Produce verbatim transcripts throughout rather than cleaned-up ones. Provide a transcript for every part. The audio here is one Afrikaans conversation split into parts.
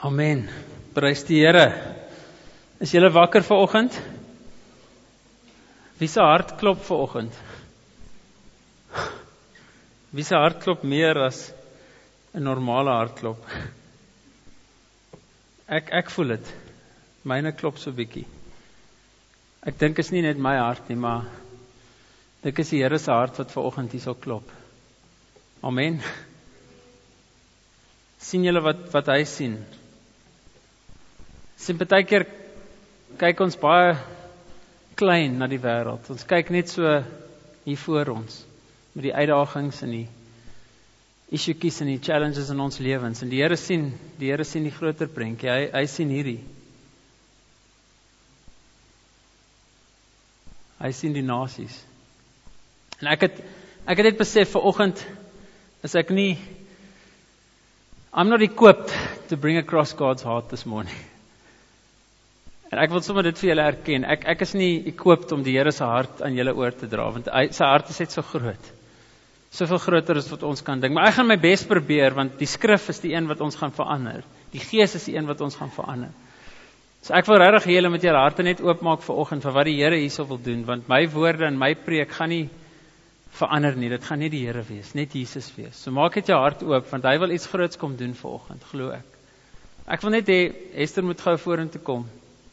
Amen. Prys die Here. Is julle wakker vanoggend? Wie se hart klop vanoggend? Wie se hart klop meer as 'n normale hartklop? Ek ek voel dit. Myne klop so bietjie. Ek dink is nie net my hart nie, maar dit is die Here se hart wat vanoggend hierso klop. Amen. Sien julle wat wat hy sien? Sien baie keer kyk ons baie klein na die wêreld. Ons kyk net so hier voor ons met die uitdagings en die issues en die challenges in ons lewens. En die Here sien, die Here sien die groter prentjie. Hy hy sien hierdie. Hy sien die nasies. En ek het ek het dit besef vanoggend is ek nie I'm not equipped to bring across God's heart this morning. En ek wil sommer dit vir julle erken. Ek ek is nie equipped om die Here se hart aan julle oor te dra, want hy, sy hart is net so groot. Soveel groter as wat ons kan dink. Maar ek gaan my bes probeer, want die skrif is die een wat ons gaan verander. Die Gees is die een wat ons gaan verander. So ek wil regtig hê julle met julle harte net oopmaak vanoggend vir wat die Here hierso wil doen, want my woorde en my preek gaan nie verander nie. Dit gaan nie die Here wees, net Jesus wees. So maak net jou hart oop, want hy wil iets groots kom doen vanoggend, glo ek. Ek wil net hê Esther moet gou vorentoe kom.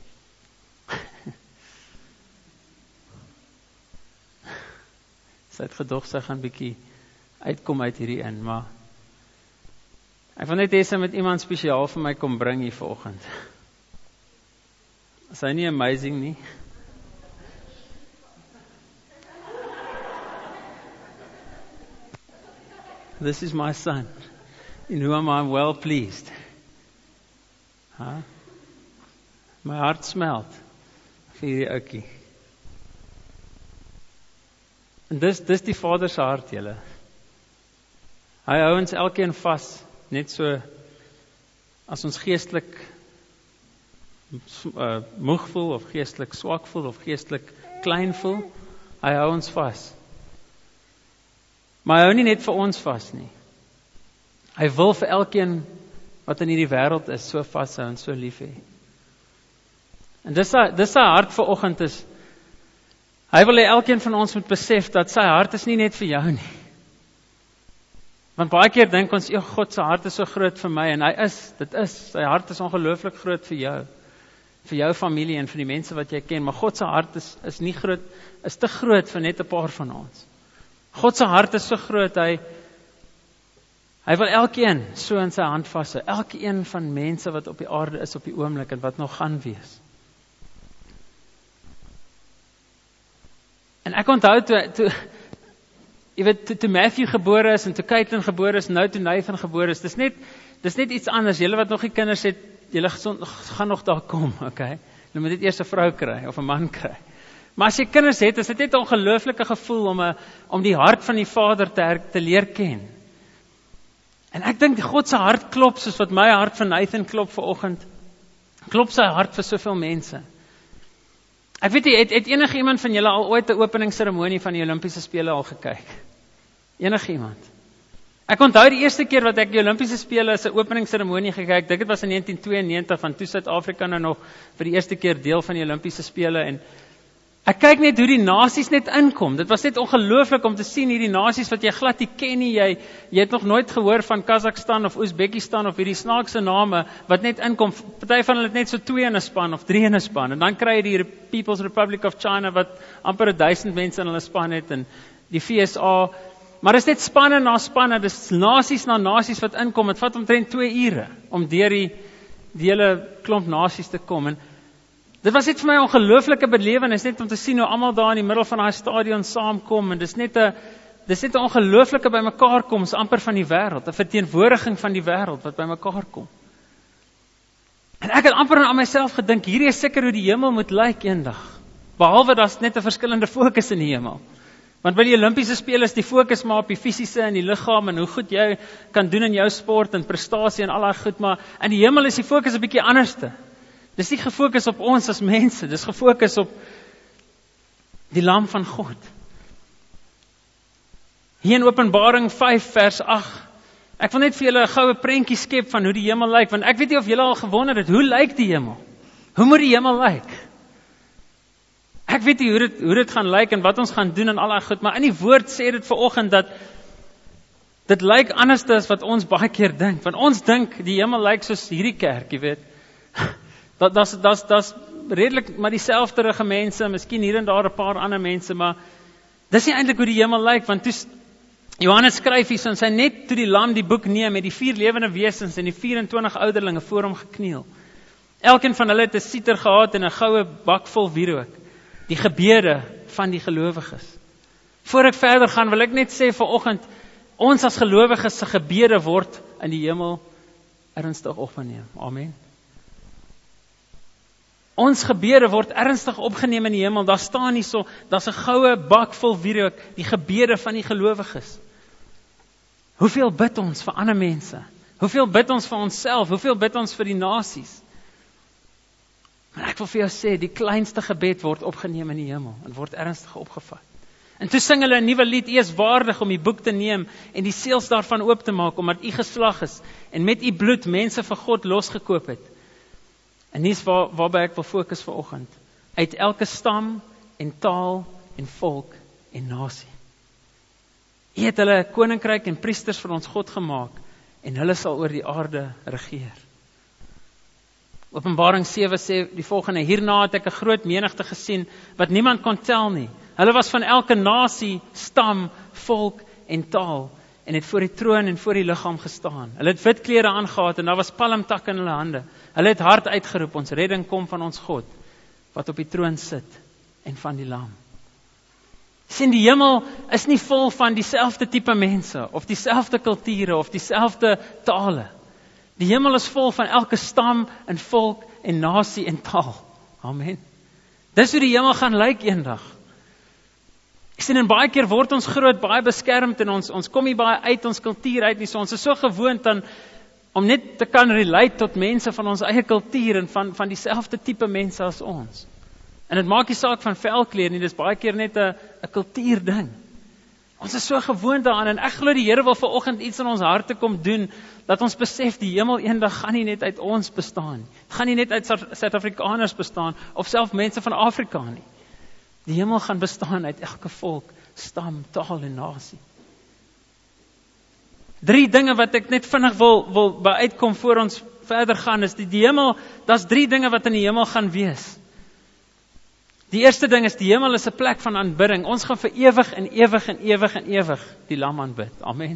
Sy het gedog sy gaan bietjie uitkom uit hierdie in, maar ek wil net hê sy met iemand spesiaal vir my kom bring hier vanoggend. Is hy nie amazing nie? This is my son, in whom I'm well pleased. Huh? My hart smelt vir hierdie ouetjie. En dis dis die Vader se hart, julle. Hy hou ons elkeen vas, net so as ons geestelik uh, moeg voel of geestelik swak voel of geestelik klein voel, hy hou ons vas. Maar hy hou nie net vir ons vas nie. Hy wil vir elkeen wat in hierdie wêreld is so vashou en so lief hê. En dis sy dis sy hart vanoggend is. Hy wil hê elkeen van ons moet besef dat sy hart is nie net vir jou nie. Want baie keer dink ons, "Ja, God se hart is so groot vir my," en hy is, dit is, sy hart is ongelooflik groot vir jou, vir jou familie en vir die mense wat jy ken, maar God se hart is is nie groot, is te groot vir net 'n paar van ons. God se hart is so groot, hy hy wil elkeen so in sy hand vashou, elkeen van mense wat op die aarde is op die oomblik en wat nog gaan wees. En ek onthou toe, toe jy weet, toe, toe Matthew gebore is en toe Caitlin gebore is, nou toe Nathan gebore is, dis net, dis net iets anders. Julle wat nog nie kinders het, julle gaan nog daar kom, okay? Julle moet net eers 'n vrou kry of 'n man kry. Maar as jy kinders het, is dit net 'n ongelooflike gevoel om 'n om die hart van die Vader te, her, te leer ken. En ek dink God se hart klop soos wat my hart van Nathan klop vanoggend. Klop sy hart vir soveel mense. Ek weet nie, het, het enige iemand van julle al ooit 'n openingsseremonie van die Olimpiese spele al gekyk? Enige iemand? Ek onthou die eerste keer wat ek die Olimpiese spele as 'n openingsseremonie gekyk, dit was in negentien tweeënnegentig, van toe Suid-Afrika nou nog vir die eerste keer deel van die Olimpiese spele, en ek kyk net hoe die nasies net inkom. Dit was net ongelooflik om te sien hierdie nasies wat jy glad nie ken nie. Jy, jy het nog nooit gehoor van Kazakhstan of Oezbekistan of hierdie snaakse name wat net inkom. Party van hulle het net so twee in 'n span of drie in 'n span. En dan kry jy die People's Republic of China wat amper duisend mense in hulle span het, en die V S A. Maar dit is net spanne na spanne, dis nasies na nasies wat inkom. Dit vat omtrent twee ure om deur die, die hele klomp nasies te kom. En dit was net vir my 'n ongelooflike belewenis, net om te sien hoe almal daar in die middel van daai stadion saamkom, en dis net 'n dis net 'n ongelooflike bymekaar kom, is amper van die wêreld, 'n verteenwoordiging van die wêreld wat bymekaar kom. En ek het amper aan myself gedink, hierdie is seker hoe die hemel moet lyk eendag. Behalwe daar's net 'n verskillende fokus in die hemel. Want by die Olimpiese spele is die fokus maar op die fisiese en die liggaam en hoe goed jy kan doen in jou sport en prestasie en al daai goed, maar in die hemel is die fokus 'n bietjie anderste. Dis nie gefokus op ons as mense, dis gefokus op die lam van God. Hier in Openbaring vyf vers agt Ek wil net vir julle 'n goue prentjie skep van hoe die hemel lyk, want ek weet nie of julle al gewonder het, hoe lyk die hemel? Hoe moet die hemel lyk? Ek weet nie hoe dit, hoe dit gaan lyk en wat ons gaan doen en al daai goed, maar in die woord sê dit vanoggend dat dit lyk anders as wat ons baie keer dink, want ons dink die hemel lyk soos hierdie kerk, jy weet. Dat das das das redelik maar dieselfde mense, miskien hier en daar 'n paar ander mense, maar dis nie eintlik hoe die hemel lyk, want toe Johannes skryf hier, en sy net toe die lam die boek neem met die vier lewende wesens en die vyf-en-twintig ouderlinge voor hom gekniel. Elkeen van hulle het 'n sieter gehad en 'n goue bak vol wierook, die gebede van die gelowiges. Voor ek verder gaan, wil ek net sê vanoggend, ons as gelowiges se gebede word in die hemel ernstig opgeneem. Amen. Ons gebede word ernstig opgeneem in die hemel. Daar staan nie so, daar's 'n goue bak vol wierook, die gebede van die gelowiges. Hoeveel bid ons vir ander mense? Hoeveel bid ons vir onsself? Hoeveel bid ons vir die nasies? Maar ek wil vir jou sê, die kleinste gebed word opgeneem in die hemel en word ernstig opgevat. En toe sing hulle 'n nuwe lied, U is waardig om die boek te neem en die seels daarvan oop te maak, omdat U geslag is en met U bloed mense vir God losgekoop het. En dis waar, waarby ek wil fokus vanoggend. Uit elke stam en taal en volk en nasie. U het hulle koninkryk en priesters vir ons God gemaak en hulle sal oor die aarde regeer. Openbaring sewe sê die volgende: hierna het ek 'n groot menigte gesien wat niemand kon tel nie. Hulle was van elke nasie, stam, volk en taal en het voor die troon en voor die liggaam gestaan. Hulle het wit klere aangetree en daar was palmtakke in hulle hande. Hulle het hard uitgeroep: ons redding kom van ons God wat op die troon sit en van die lam. Sien, die hemel is nie vol van dieselfde tipe mense of dieselfde kulture of dieselfde tale. Die hemel is vol van elke stam en volk en nasie en taal. Amen. Dis hoe die hemel gaan lyk eendag. Ek sien, en baie keer word ons groot, baie beskermd en ons, ons kom nie baie uit ons kultuur uit nie, so ons is so gewoond aan om net te kan relate tot mense van ons eie kultuur en van, van dieselfde tipe mense as ons. En dit maak nie saak van velkleur nie, dis baie keer net 'n 'n kultuurding. Ons is so gewoond daaraan en ek glo die Here wil vanoggend iets in ons harte kom doen, dat ons besef die hemel eendag gaan nie net uit ons bestaan nie. Het gaan nie net uit Suid-Afrikaners bestaan of self mense van Afrika nie. Die hemel gaan bestaan uit elke volk, stam, taal en nasie. Drie dinge wat ek net vinnig wil wil by uitkom voor ons verder gaan is die, die hemel, daar's drie dinge wat in die hemel gaan wees. Die eerste ding is die hemel is 'n plek van aanbidding. Ons gaan vir ewig en ewig en ewig en ewig die lam aanbid. Amen.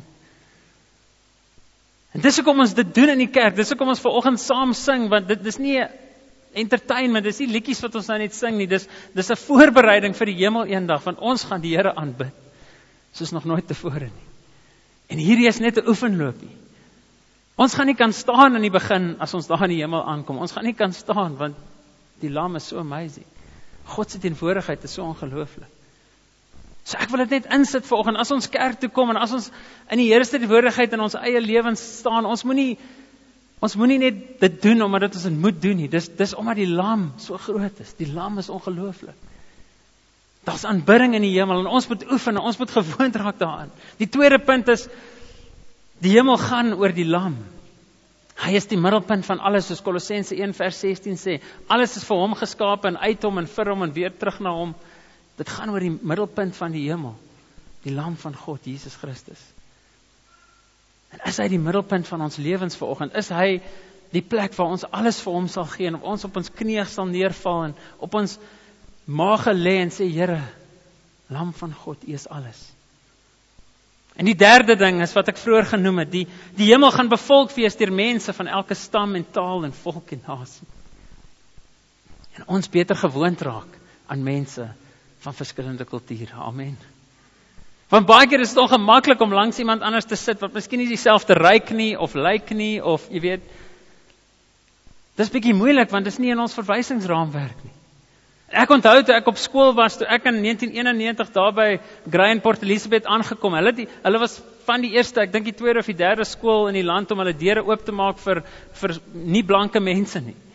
En dis hoekom ons dit doen in die kerk. Dis hoekom ons vanoggend saam sing, want dit dis nie 'n entertainment, dis nie liedjies wat ons nou net sing nie. Dis dis 'n voorbereiding vir die hemel eendag, want ons gaan die Here aanbid soos nog nooit tevore nie. En hierdie is net 'n oefenloopie. Ons gaan nie kan staan in die begin as ons daar in die hemel aankom. Ons gaan nie kan staan want die lam is so amazing. God se teenwoordigheid is so ongelooflik. So ek wil dit net insit vanoggend, as ons kerk toe kom en as ons in die Here se teenwoordigheid in ons eie lewens staan, ons moenie ons moenie net dit doen omdat dit ons dit moet doen nie. Dis dis omdat die lam so groot is. Die lam is ongelooflik. Daar's aanbidding in die hemel en ons moet oefen en ons moet gewoond raak daaraan. Die tweede punt is die hemel gaan oor die lam. Hy is die middelpunt van alles, soos Kolossense een vers sestien sê. Alles is vir hom geskape en uit hom en vir hom en weer terug na hom. Dit gaan oor die middelpunt van die hemel, die lam van God, Jesus Christus. En is hy die middelpunt van ons lewens vanoggend? Is hy die plek waar ons alles vir hom sal gee en of ons op ons knieë sal neerval en op ons maag lê en sê, Here, lam van God, U is alles. En die derde ding is wat ek vroeër genoem het, die, die hemel gaan bevolk wees deur mense van elke stam en taal en volk en nasie. En ons beter gewoond raak aan mense van verskillende kulture. Amen. Want baie keer is dit ongemaklik om langs iemand anders te sit, wat miskien nie dieselfde ryk nie, of lyk nie, of jy weet, dis bietjie moeilik, want dis nie in ons verwysingsraamwerk nie. Ek onthou toe ek op skool was, toe ek in negentien eenennegentig daar by Grey en Port Elizabeth aangekom, hulle, die, hulle was van die eerste, ek dink die tweede of die derde skool in die land om hulle deure oop te maak vir, vir nie blanke mense nie.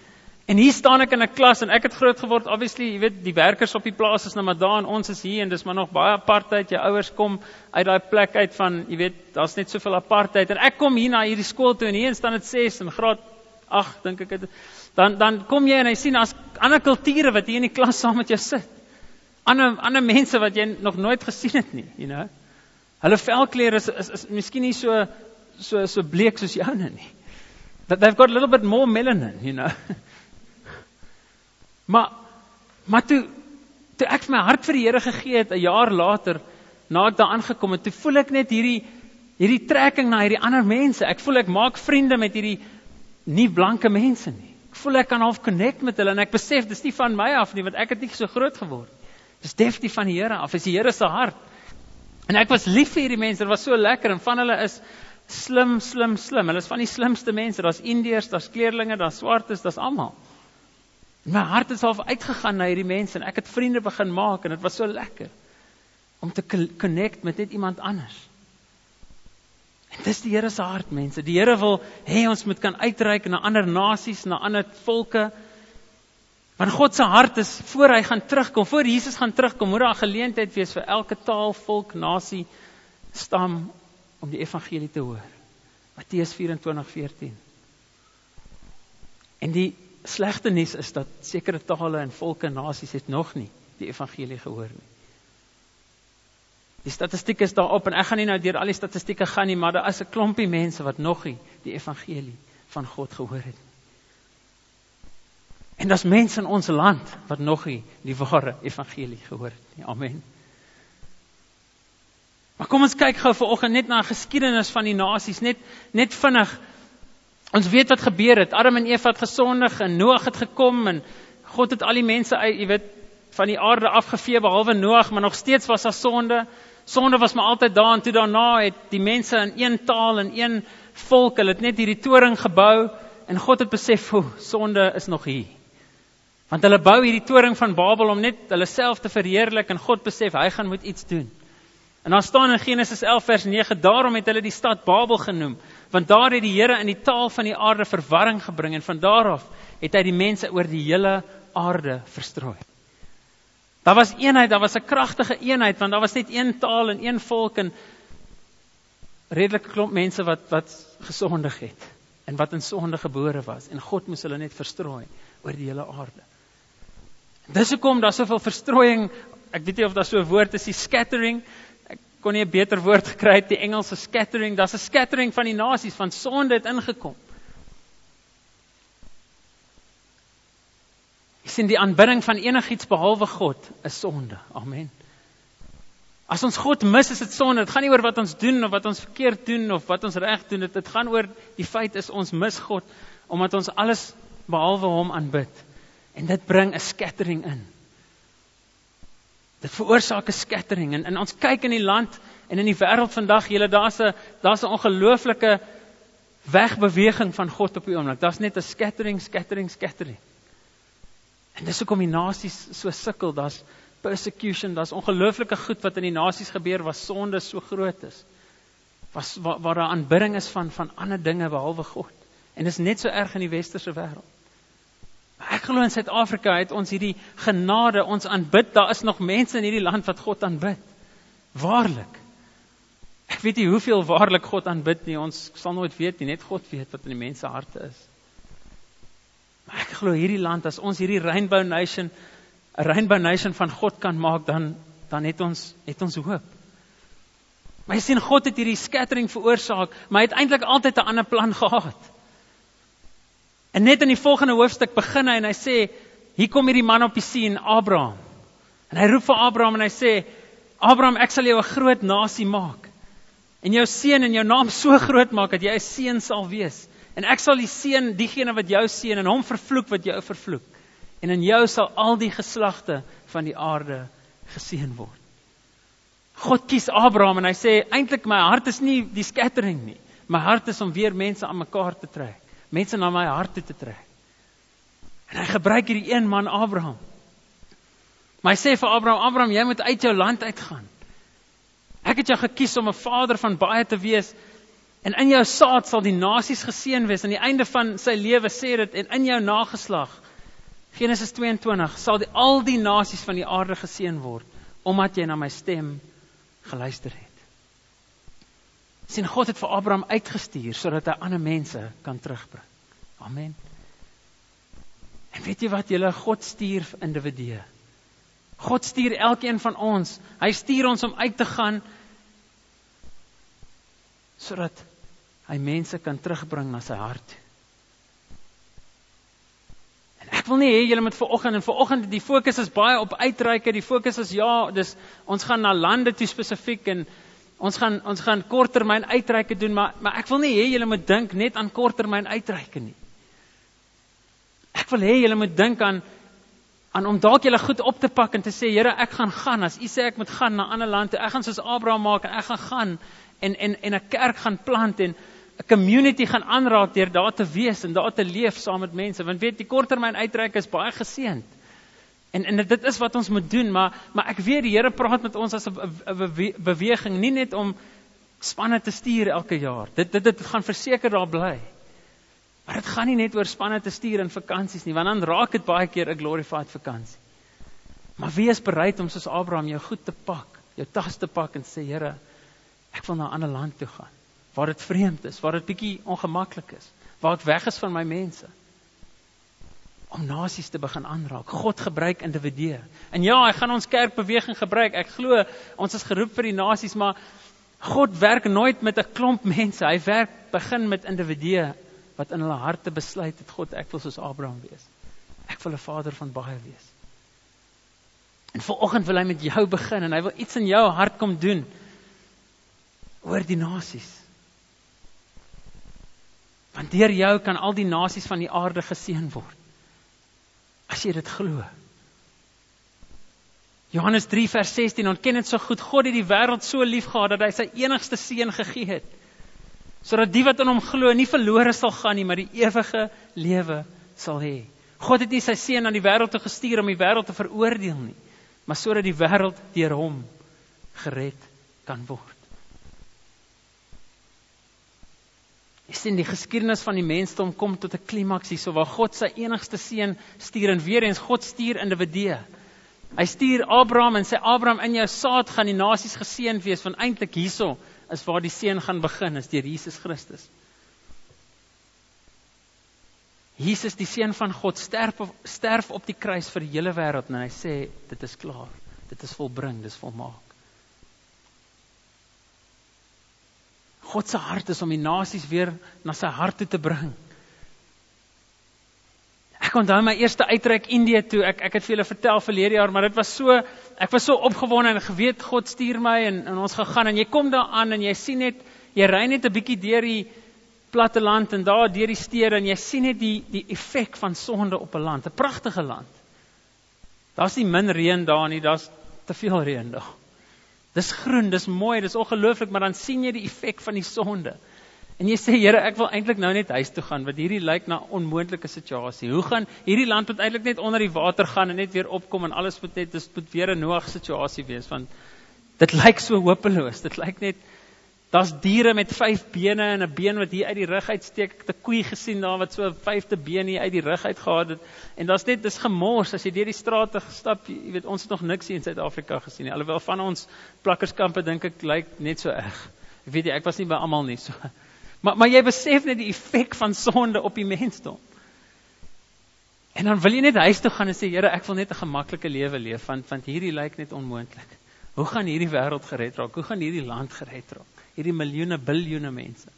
En hier staan ek in 'n klas en ek het groot geword, obviously, jy weet, die werkers op die plaas is nou maar daar en ons is hier en dis maar nog baie apartheid. Jou ouers kom uit daai plek uit van, jy weet, daar's net soveel apartheid. En ek kom hier na hierdie skool toe en hier staan dit ses in graad agt, dink ek het. Dan dan kom jy en jy sien as ander kulture wat hier in die klas saam met jou sit. Ander ander mense wat jy nog nooit gesien het nie, you know. Hulle velkleur is is, is miskien nie so so so bleek soos joune nie. But they've got a little bit more melanin, you know. Maar, maar toe, toe ek my hart vir die Here gegee het, 'n jaar later, na ek daar aangekom het, toe voel ek net hierdie, hierdie trekking na hierdie ander mense. Ek voel ek maak vriende met hierdie nie blanke mense nie. Ek voel ek kan half connect met hulle, en ek besef, dis nie van my af nie, want ek het nie so groot geword. Dis definitief van die Here af, is die Here se hart. En ek was lief vir hierdie mense, dit was so lekker, en van hulle is slim, slim, slim. Hulle is van die slimste mense, daar's Indiërs, daar's kleerlinge, daar's swartes, daar's almal. My hart is half uitgegaan na hierdie mense en ek het vriende begin maak en dit was so lekker om te connect met net iemand anders. En dis die Here se hart, mense. Die Here wil hê ons moet kan uitreik na ander nasies, na ander volke. Want God se hart is voor hy gaan terugkom, voor Jesus gaan terugkom, moet daar 'n geleentheid wees vir elke taal, volk, nasie, stam om die evangelie te hoor. Matteus vyf-en-twintig veertien. En die slegte nuus is dat sekere tale en volke en nasies het nog nie die evangelie gehoor nie. Die statistiek is daarop en ek gaan nie nou deur al die statistieke gaan nie, maar daar is 'n klompie mense wat nog nie die evangelie van God gehoor het. En daar's mense in ons land wat nog nie die ware evangelie gehoor het nie. Amen. Maar kom ons kyk gou vanoggend net na 'n geskiedenis van die nasies, net net vinnig. Ons weet wat gebeur het. Adam en Eva het gesondig en Noag het gekom en God het al die mense uit, jy weet, van die aarde afgevee behalwe Noag, maar nog steeds was daar sonde. Sonde was maar altyd daar en toe daarna het die mense in een taal en een volk, hulle het net hierdie toring gebou en God het besef, o, sonde is nog hier. Want hulle bou hierdie toring van Babel om net hulle self te verheerlik en God besef, hy gaan moet iets doen. En dan staan in Genesis elf vers nege, daarom het hulle die stad Babel genoem, want daar het die Here in die taal van die aarde verwarring gebring, en van daar af het hy die mense oor die hele aarde verstrooi. Daar was eenheid, daar was 'n kragtige eenheid, want daar was net een taal en een volk, en redelike klomp mense wat, wat gesondig het, en wat in sonde gebore was, en God moes hulle net verstrooi oor die hele aarde. Dis hoekom daar soveel verstrooiing, ek weet nie of daar so 'n woord is, die scattering, kon nie 'n beter woord gekry het, die Engelse scattering, daar's 'n scattering van die nasies, van sonde het ingekom. Jy sien, die aanbidding van enigiets behalwe God is sonde, amen. As ons God mis, is dit sonde, dit gaan nie oor wat ons doen, of wat ons verkeerd doen, of wat ons reg doen, dit, dit gaan oor die feit is, ons mis God, omdat ons alles behalwe hom aanbid, en dit bring 'n scattering in. Dit veroorsaak 'n scattering, en, en ons kyk in die land, en in die wêreld vandag, julle, daar's 'n daar's 'n ongelooflike wegbeweging van God op die oomblik, daar's net 'n scattering, scattering, scattering. En dis hoekom die nasies so sukkel, daar's persecution, daar's ongelooflike goed wat in die nasies gebeur, waar sonde so groot is, was, waar, waar daar aanbidding is van, van ander dinge behalwe God, en dis net so erg in die westerse wêreld. Maar ek glo in Suid-Afrika het ons hierdie genade, ons aanbid, daar is nog mense in hierdie land wat God aanbid, waarlik. Ek weet nie hoeveel waarlik God aanbid nie, ons sal nooit weet nie, net God weet wat in die mense harte is. Maar ek glo hierdie land, as ons hierdie Rainbow Nation, 'n Rainbow Nation van God kan maak, dan, dan het ons, het ons hoop. Maar jy sien, God het hierdie scattering veroorsaak, maar hy het eintlik altyd 'n ander plan gehad. En net in die volgende hoofstuk begin hy en hy sê, hier kom hierdie man op die sien, Abraham. En hy roep vir Abraham en hy sê, Abraham, ek sal jou 'n groot nasie maak. En jou seun en jou naam so groot maak, dat jy 'n seun sal wees. En ek sal die seën, diegene wat jou seën, en hom vervloek wat jou vervloek. En in jou sal al die geslagte van die aarde geseën word. God kies Abraham en hy sê, eintlik my hart is nie die scattering nie. My hart is om weer mense aan mekaar te trek. Mense na my hart toe te trek. En hy gebruik hierdie een man, Abraham. Maar hy sê vir Abraham, Abraham, jy moet uit jou land uitgaan. Ek het jou gekies om 'n vader van baie te wees, en in jou saad sal die nasies geseën wees. Aan die einde van sy lewe sê dit, en in jou nageslag Genesis twee en twintig, sal die, al die nasies van die aarde geseën word, omdat jy na my stem geluister het. Sien, God het vir Abraham uitgestuur, sodat hy ander mense kan terugbring. Amen. En weet jy wat, julle, God stuur vir individue. God stuur elkeen van ons, hy stuur ons om uit te gaan, sodat hy mense kan terugbring na sy hart. En ek wil nie hê julle moet vanoggend, en vanoggend die fokus is baie op uitreike, die fokus is ja, dus ons gaan na lande toe spesifiek, en ons gaan, ons gaan korttermyn uitreike doen, maar, maar ek wil nie hê julle moet dink net aan korttermyn uitreike nie. Ek wil hê julle moet dink aan, aan om dalk julle goed op te pak en te sê, Here, ek gaan gaan, as U sê ek moet gaan na ander land toe, ek gaan soos Abraham maak, en ek gaan gaan, en en en 'n kerk gaan plant, en 'n community gaan aanraak deur daar te wees, en daar te leef saam met mense, want weet, die korttermyn uitreik is baie geseënd, en, en dit is wat ons moet doen, maar, maar ek weet, die Here praat met ons as 'n beweging, nie net om spanne te stuur elke jaar, dit, dit, dit gaan verseker daar bly, maar dit gaan nie net oor spanne te stuur in vakansies nie, want dan raak dit baie keer 'n glorified vakansie, maar wie is bereid om soos Abraham jou goed te pak, jou tas te pak en sê, Here, ek wil na 'n ander land toe gaan, waar dit vreemd is, waar dit bietjie ongemaklik is, waar ek weg is van my mense, om nasies te begin aanraak. God gebruik individue, en ja, hy gaan ons kerkbeweging gebruik, ek glo, ons is geroep vir die nasies, maar God werk nooit met 'n klomp mense, hy werk, begin met individue, wat in hulle harte besluit het, God, ek wil soos Abraham wees, ek wil 'n vader van baie wees, en vanoggend wil hy met jou begin, en hy wil iets in jou hart kom doen, oor die nasies. Want deur jou kan al die nasies van die aarde geseën word. As jy dit glo. Johannes drie vers sestien, ontken dit so goed, God het die wêreld so lief gehad, dat hy sy enigste seun gegee het, sodat die wat in hom glo, nie verlore sal gaan nie, maar die ewige lewe sal hê. God het nie sy seun aan die wêreld toe gestuur, om die wêreld te veroordeel nie, maar sodat die wêreld deur hom gered kan word. Jy sien, die geskiedenis van die mensdom kom tot 'n klimaks hierso, waar God sy enigste seun stuur, en weer eens, God stuur individue. Hy stuur Abraham en sê, Abraham, in jou saad gaan die nasies geseënd wees, want eintlik hierso is waar die seën gaan begin, is deur Jesus Christus. Jesus, die seun van God, sterf op, sterf op die kruis vir die hele wêreld, en hy sê, dit is klaar, dit is volbring, dit is volmaak. God se hart is om die nasies weer na sy hart toe te bring. Ek onthou my eerste uitreik Indië toe, ek, ek het vir julle vertel verlede jaar, maar dit was so, ek was so opgewonde en geweet, God stuur my, en, en ons gegaan, en jy kom daar aan, en jy sien net, jy ry net 'n bietjie deur die platteland, en daar deur die stede, en jy sien net die, die effek van sonde op 'n land, 'n pragtige land. Daar's nie min reën daar nie, daar's te veel reën daar. Dis groen, dis mooi, dis ongelooflik, maar dan sien jy die effek van die sonde. En jy sê, Here, ek wil eintlik nou net huis toe gaan, want hierdie lyk na 'n onmoontlike situasie. Hoe gaan hierdie land moet eintlik net onder die water gaan en net weer opkom, en alles moet net, dis moet weer 'n Noag situasie wees, want dit lyk so hopeloos. Dit lyk net, daar's diere met vyf bene en 'n been wat hier uit die rug uitsteek. Ek het 'n koei gesien daar wat so 'n vyfde been hier uit die rug uit gehad het. En daar's net, dis gemors as jy deur die strate gestap, jy weet, ons het nog niks hier in Suid-Afrika gesien nie. Alhoewel van ons plakkerskampe dink ek lyk net so erg. Ek weet jy, ek was nie by almal nie so. Maar maar jy besef net die effek van sonde op die mensdom. En dan wil jy net huis toe gaan en sê, Here, ek wil net 'n gemaklike lewe leef, want want hierdie lyk net onmoontlik. Hoe gaan hierdie wêreld gered raak? Hoe gaan hierdie land gered raak? Hierdie miljoene, biljoene mense.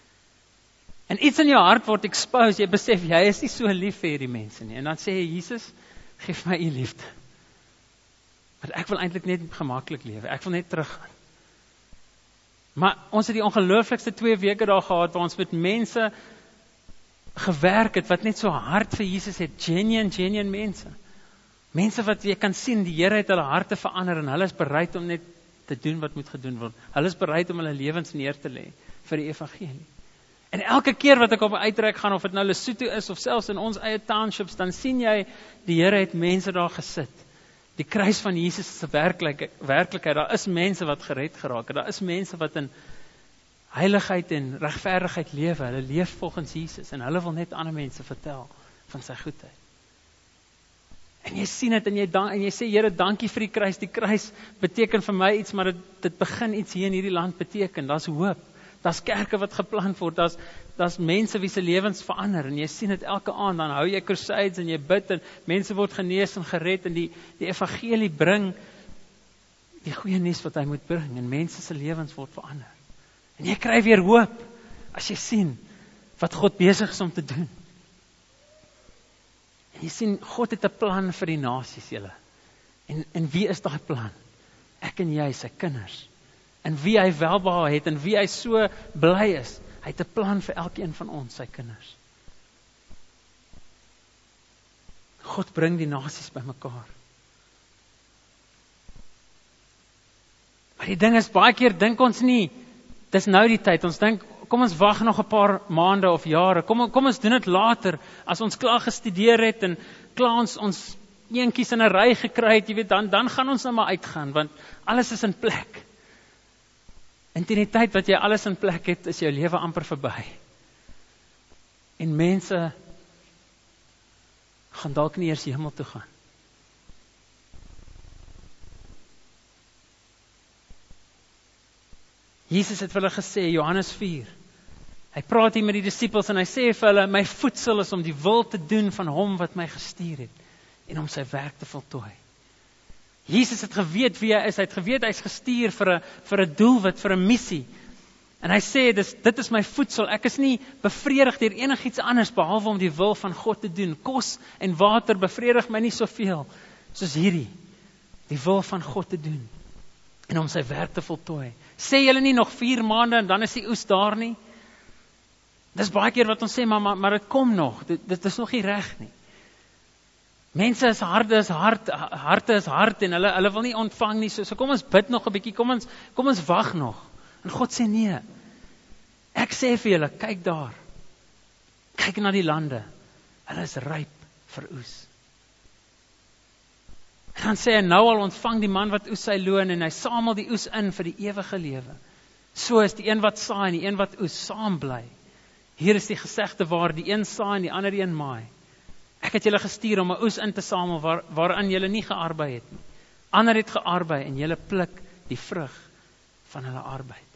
En iets in jou hart word exposed, jy besef, jy is nie so lief vir hierdie mense nie. En dan sê jy, Jesus, geef my u liefde. Want ek wil eintlik net gemaklik lewe, ek wil net teruggaan. Maar ons het die ongelooflikste twee weke daar gehad, waar ons met mense gewerk het, wat net so hard vir Jesus het, genuine, genuine mense. Mense wat jy kan sien, die Here het hulle harte verander, en hulle is bereid om net te doen wat moet gedoen word. Hulle is bereid om hulle lewens neer te lê vir die evangelie. En elke keer wat ek op 'n uitreik gaan, of dit nou Lesotho is, of selfs in ons eie townships, dan sien jy, die Here het mense daar gesit. Die kruis van Jesus is 'n werklik, werklikheid. Daar is mense wat gered geraak het. Daar is mense wat in heiligheid en regverdigheid lewe. Hulle leef volgens Jesus, en hulle wil net ander mense vertel van sy goedheid. En jy sien dit en jy dan en jy sê Here, dankie vir die kruis. Die kruis beteken vir my iets, maar dit dit begin iets hier in hierdie land beteken. Daar's hoop. Daar's kerke wat geplant word. Daar's daar's mense wie se lewens verander en jy sien dit elke aand. Dan hou jy crusades en jy bid en mense word genees en gered en die die evangelie bring die goeie nuus wat hy moet bring en mense se lewens word verander. En jy kry weer hoop as jy sien wat God besig is om te doen. En jy sien, God het 'n plan vir die nasies, julle. En, en wie is daai plan? Ek en jy, sy kinders. En wie hy welbehae het, en wie hy so bly is. Hy het 'n plan vir elkeen van ons, sy kinders. God bring die nasies bymekaar. Maar die ding is, baie keer dink ons nie, dis nou die tyd, ons dink, kom ons wag nog 'n paar maande of jare, kom, kom ons doen dit later, as ons klaar gestudeer het, en klaar ons, ons eentjies in 'n ry gekry het, jy weet, dan, dan gaan ons nou maar uitgaan, want alles is in plek. En teen die tyd wat jy alles in plek het, is jou lewe amper verby. En mense gaan dalk nie eers hemel toe gaan. Jesus het vir hulle gesê, Johannes vier, hy praat hier met die disippels en hy sê vir hulle, my voedsel is om die wil te doen van hom wat my gestuur het, en om sy werk te voltooi. Jesus het geweet wie hy is, hy het geweet hy is gestuur vir 'n vir 'n doelwit, vir 'n missie. En hy sê, dis, dit is my voedsel, ek is nie bevredig deur enigiets anders, behalwe om die wil van God te doen. Kos en water bevredig my nie soveel, soos hierdie, die wil van God te doen, en om sy werk te voltooi. Sê julle nie nog vier maande, en dan is die oes daar nie? Dis baie keer wat ons sê, maar, maar, maar dit kom nog, dit, dit is nog nie reg nie. Mense is harte is hart, harte is hart, en hulle, hulle wil nie ontvang nie, so, so kom ons bid nog 'n bietjie, kom ons, kom ons wag nog. En God sê nee, ek sê vir julle, kyk daar, kyk na die lande, hulle is ryp vir oes. En dan sê hy, nou al ontvang die man wat oes sy loon, en hy samel die oes in vir die ewige lewe. So is die een wat saai en die een wat oes saam bly. Hier is die gesegde waar, die een saai en die ander een maai. Ek het julle gestuur om 'n oes in te samel waar, waaraan julle nie gearbei het nie. Ander het gearbei en julle pluk die vrug van hulle arbeid.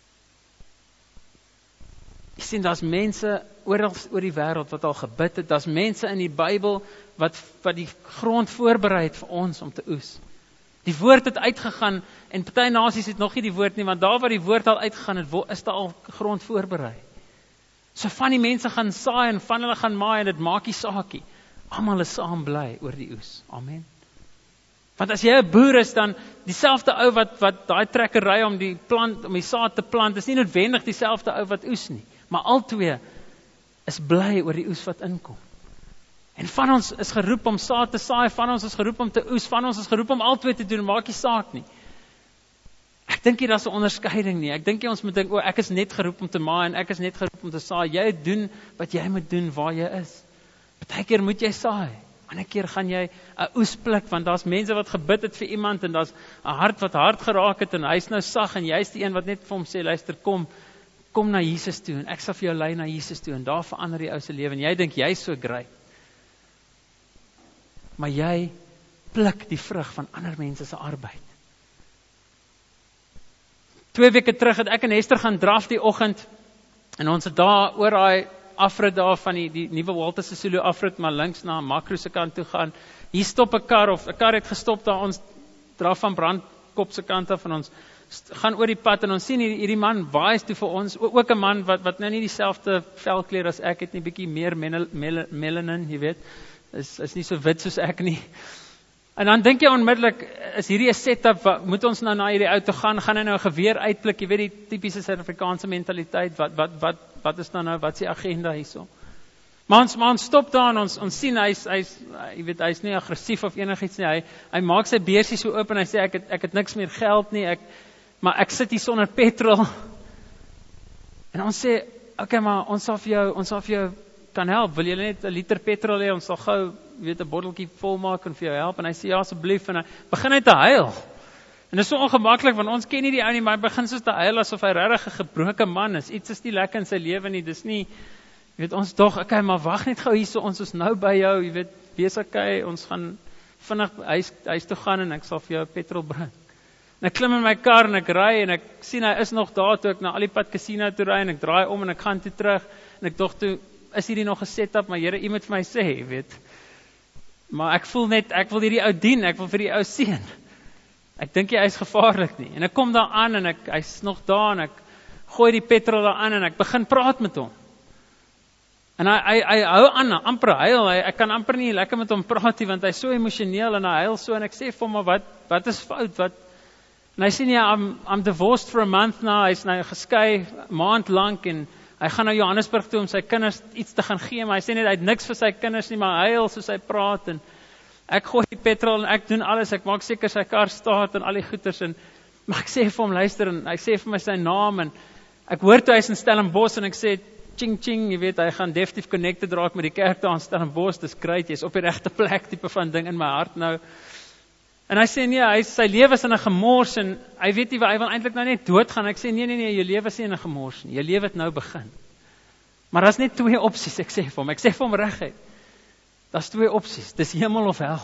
Jy sien, daar's mense oral oor die wêreld wat al gebid het. Daar's mense in die Bybel wat wat die grond voorberei het vir ons om te oes. Die woord het uitgegaan en party nasies het nog nie die woord nie, want daar waar die woord al uitgegaan het, is daar al grond voorberei. So van die mense gaan saai en van hulle gaan maai en dit maak nie saakie. Almal is saam bly oor die oes. Amen. Want as jy 'n boer is, dan dieselfde ou wat wat daai trekkery om die plant om die saad te plant, is nie noodwendig dieselfde ou wat oes nie, maar albei is bly oor die oes wat inkom. En van ons is geroep om saad te saai, van ons is geroep om te oes, van ons is geroep om albei te doen, maak nie saak nie. Ek dink nie daar's 'n onderskeiding nie. Ek dink nie ons moet dink, o, ek is net geroep om te maai en ek is net geroep om te saai. Jy doen wat jy moet doen waar jy is. Partykeer moet jy saai, ander keer gaan jy 'n oes pluk, want daar's mense wat gebid het vir iemand en daar's 'n hart wat hard geraak het en hy's nou sag en jy's die een wat net vir hom sê, luister, kom, kom na Jesus toe en ek sal vir jou lei na Jesus toe en daar verander die ou se lewe en jy dink jy's so great. Maar jy pluk die vrug van ander mense se arbeid. Twee weke terug het ek en Esther gaan draf die oggend en ons het daar oor daai afrit daar van die, die nuwe Walter Sisulu afrit, maar links na Makro se kant toe gaan. Hier stop 'n kar of 'n kar het gestop daar, ons draf van Brandkop se kant af en ons gaan oor die pad en ons sien hierdie, hierdie man waai toe vir ons, ook 'n man wat wat nou nie dieselfde velkleur as ek het nie, bietjie meer mel, mel, melanin, jy weet. Is is nie so wit soos ek nie. En dan dink jy onmiddellik, is hierdie 'n setup, wat, moet ons nou na hierdie ou toe gaan, gaan hy nou 'n geweer uitblik, jy weet die tipiese Suid-Afrikaanse mentaliteit, wat wat wat wat is nou nou, wat is die agenda hierso? Maar ons, maar ons stop daar en ons, ons sien, hy's, hy's, jy weet, hy's nie aggressief of enigiets nie, hy, hy maak sy beursie so oop en hy sê, ek het, ek het niks meer geld nie, ek, maar ek sit hier sonder petrol. En ons sê, oké, okay, maar ons sal vir jou, ons sal vir jou kan help, wil jy net 'n liter petrol hê, ons sal gou, weet, 'n botteltjie vol maak en vir jou help, en hy sê, ja, asseblief, en hy begin hy te huil. En dit is so ongemaklik, want ons ken nie die ou nie, maar hy begin soos te huil, asof hy regtig 'n gebroke man is, iets is nie lekker in sy lewe nie, dis nie, jy weet, ons dog, okay, maar wag net gou hierso, ons is nou by jou, jy weet, wees okay, ons gaan, vinnig huis, huis toe gaan en ek sal vir jou petrol bring. En ek klim in my kar en ek ry en ek sien hy is nog daar toe ek na al die pad casino toe ry en ek draai om en ek gaan toe terug en ek dog toe, is hierdie nog 'n setup, maar Here, U moet vir my sê, jy weet. Maar ek voel net, ek wil hierdie ou dien, ek wil vir die ou seën. Ek dink hy is gevaarlik nie. En ek kom daar aan en ek, hy's nog daar en ek gooi die petrol daar aan en ek begin praat met hom. En hy, hy, hy hou aan, amper huil, hy, ek kan amper nie lekker met hom praat nie, want hy is so emosioneel en hy huil so, en ek sê vir hom, maar wat, wat is fout, wat, en hy sê nie, I'm, I'm divorced for a month now, hy is nou geskei, maand lang, en hy gaan nou Johannesburg toe om sy kinders iets te gaan gee, maar hy sê net, hy het niks vir sy kinders nie, maar hy huil soos hy praat, en ek gooi die petrol, en ek doen alles, ek maak seker sy kar staat, en al die goeders, en, maar ek sê vir hom, luister, en hy sê vir my sy naam, en ek hoor toe hy is in Stellenbosch, en ek sê, ching ching, jy weet, hy gaan definitief connected raak met die kerk daar in Stellenbosch, dis great, jy is op die regte plek, tipe van ding in my hart nou. En hy sê, nee, hy, sy lewe is in 'n gemors, en hy weet nie, hy wil eintlik nou net doodgaan. Ek sê, nee, nee, nee, jou lewe is nie in 'n gemors nie, jou lewe het nou begin. Maar daar's net twee opsies, ek sê vir hom, ek sê vir hom reguit, daar's twee opsies, dis hemel of hel.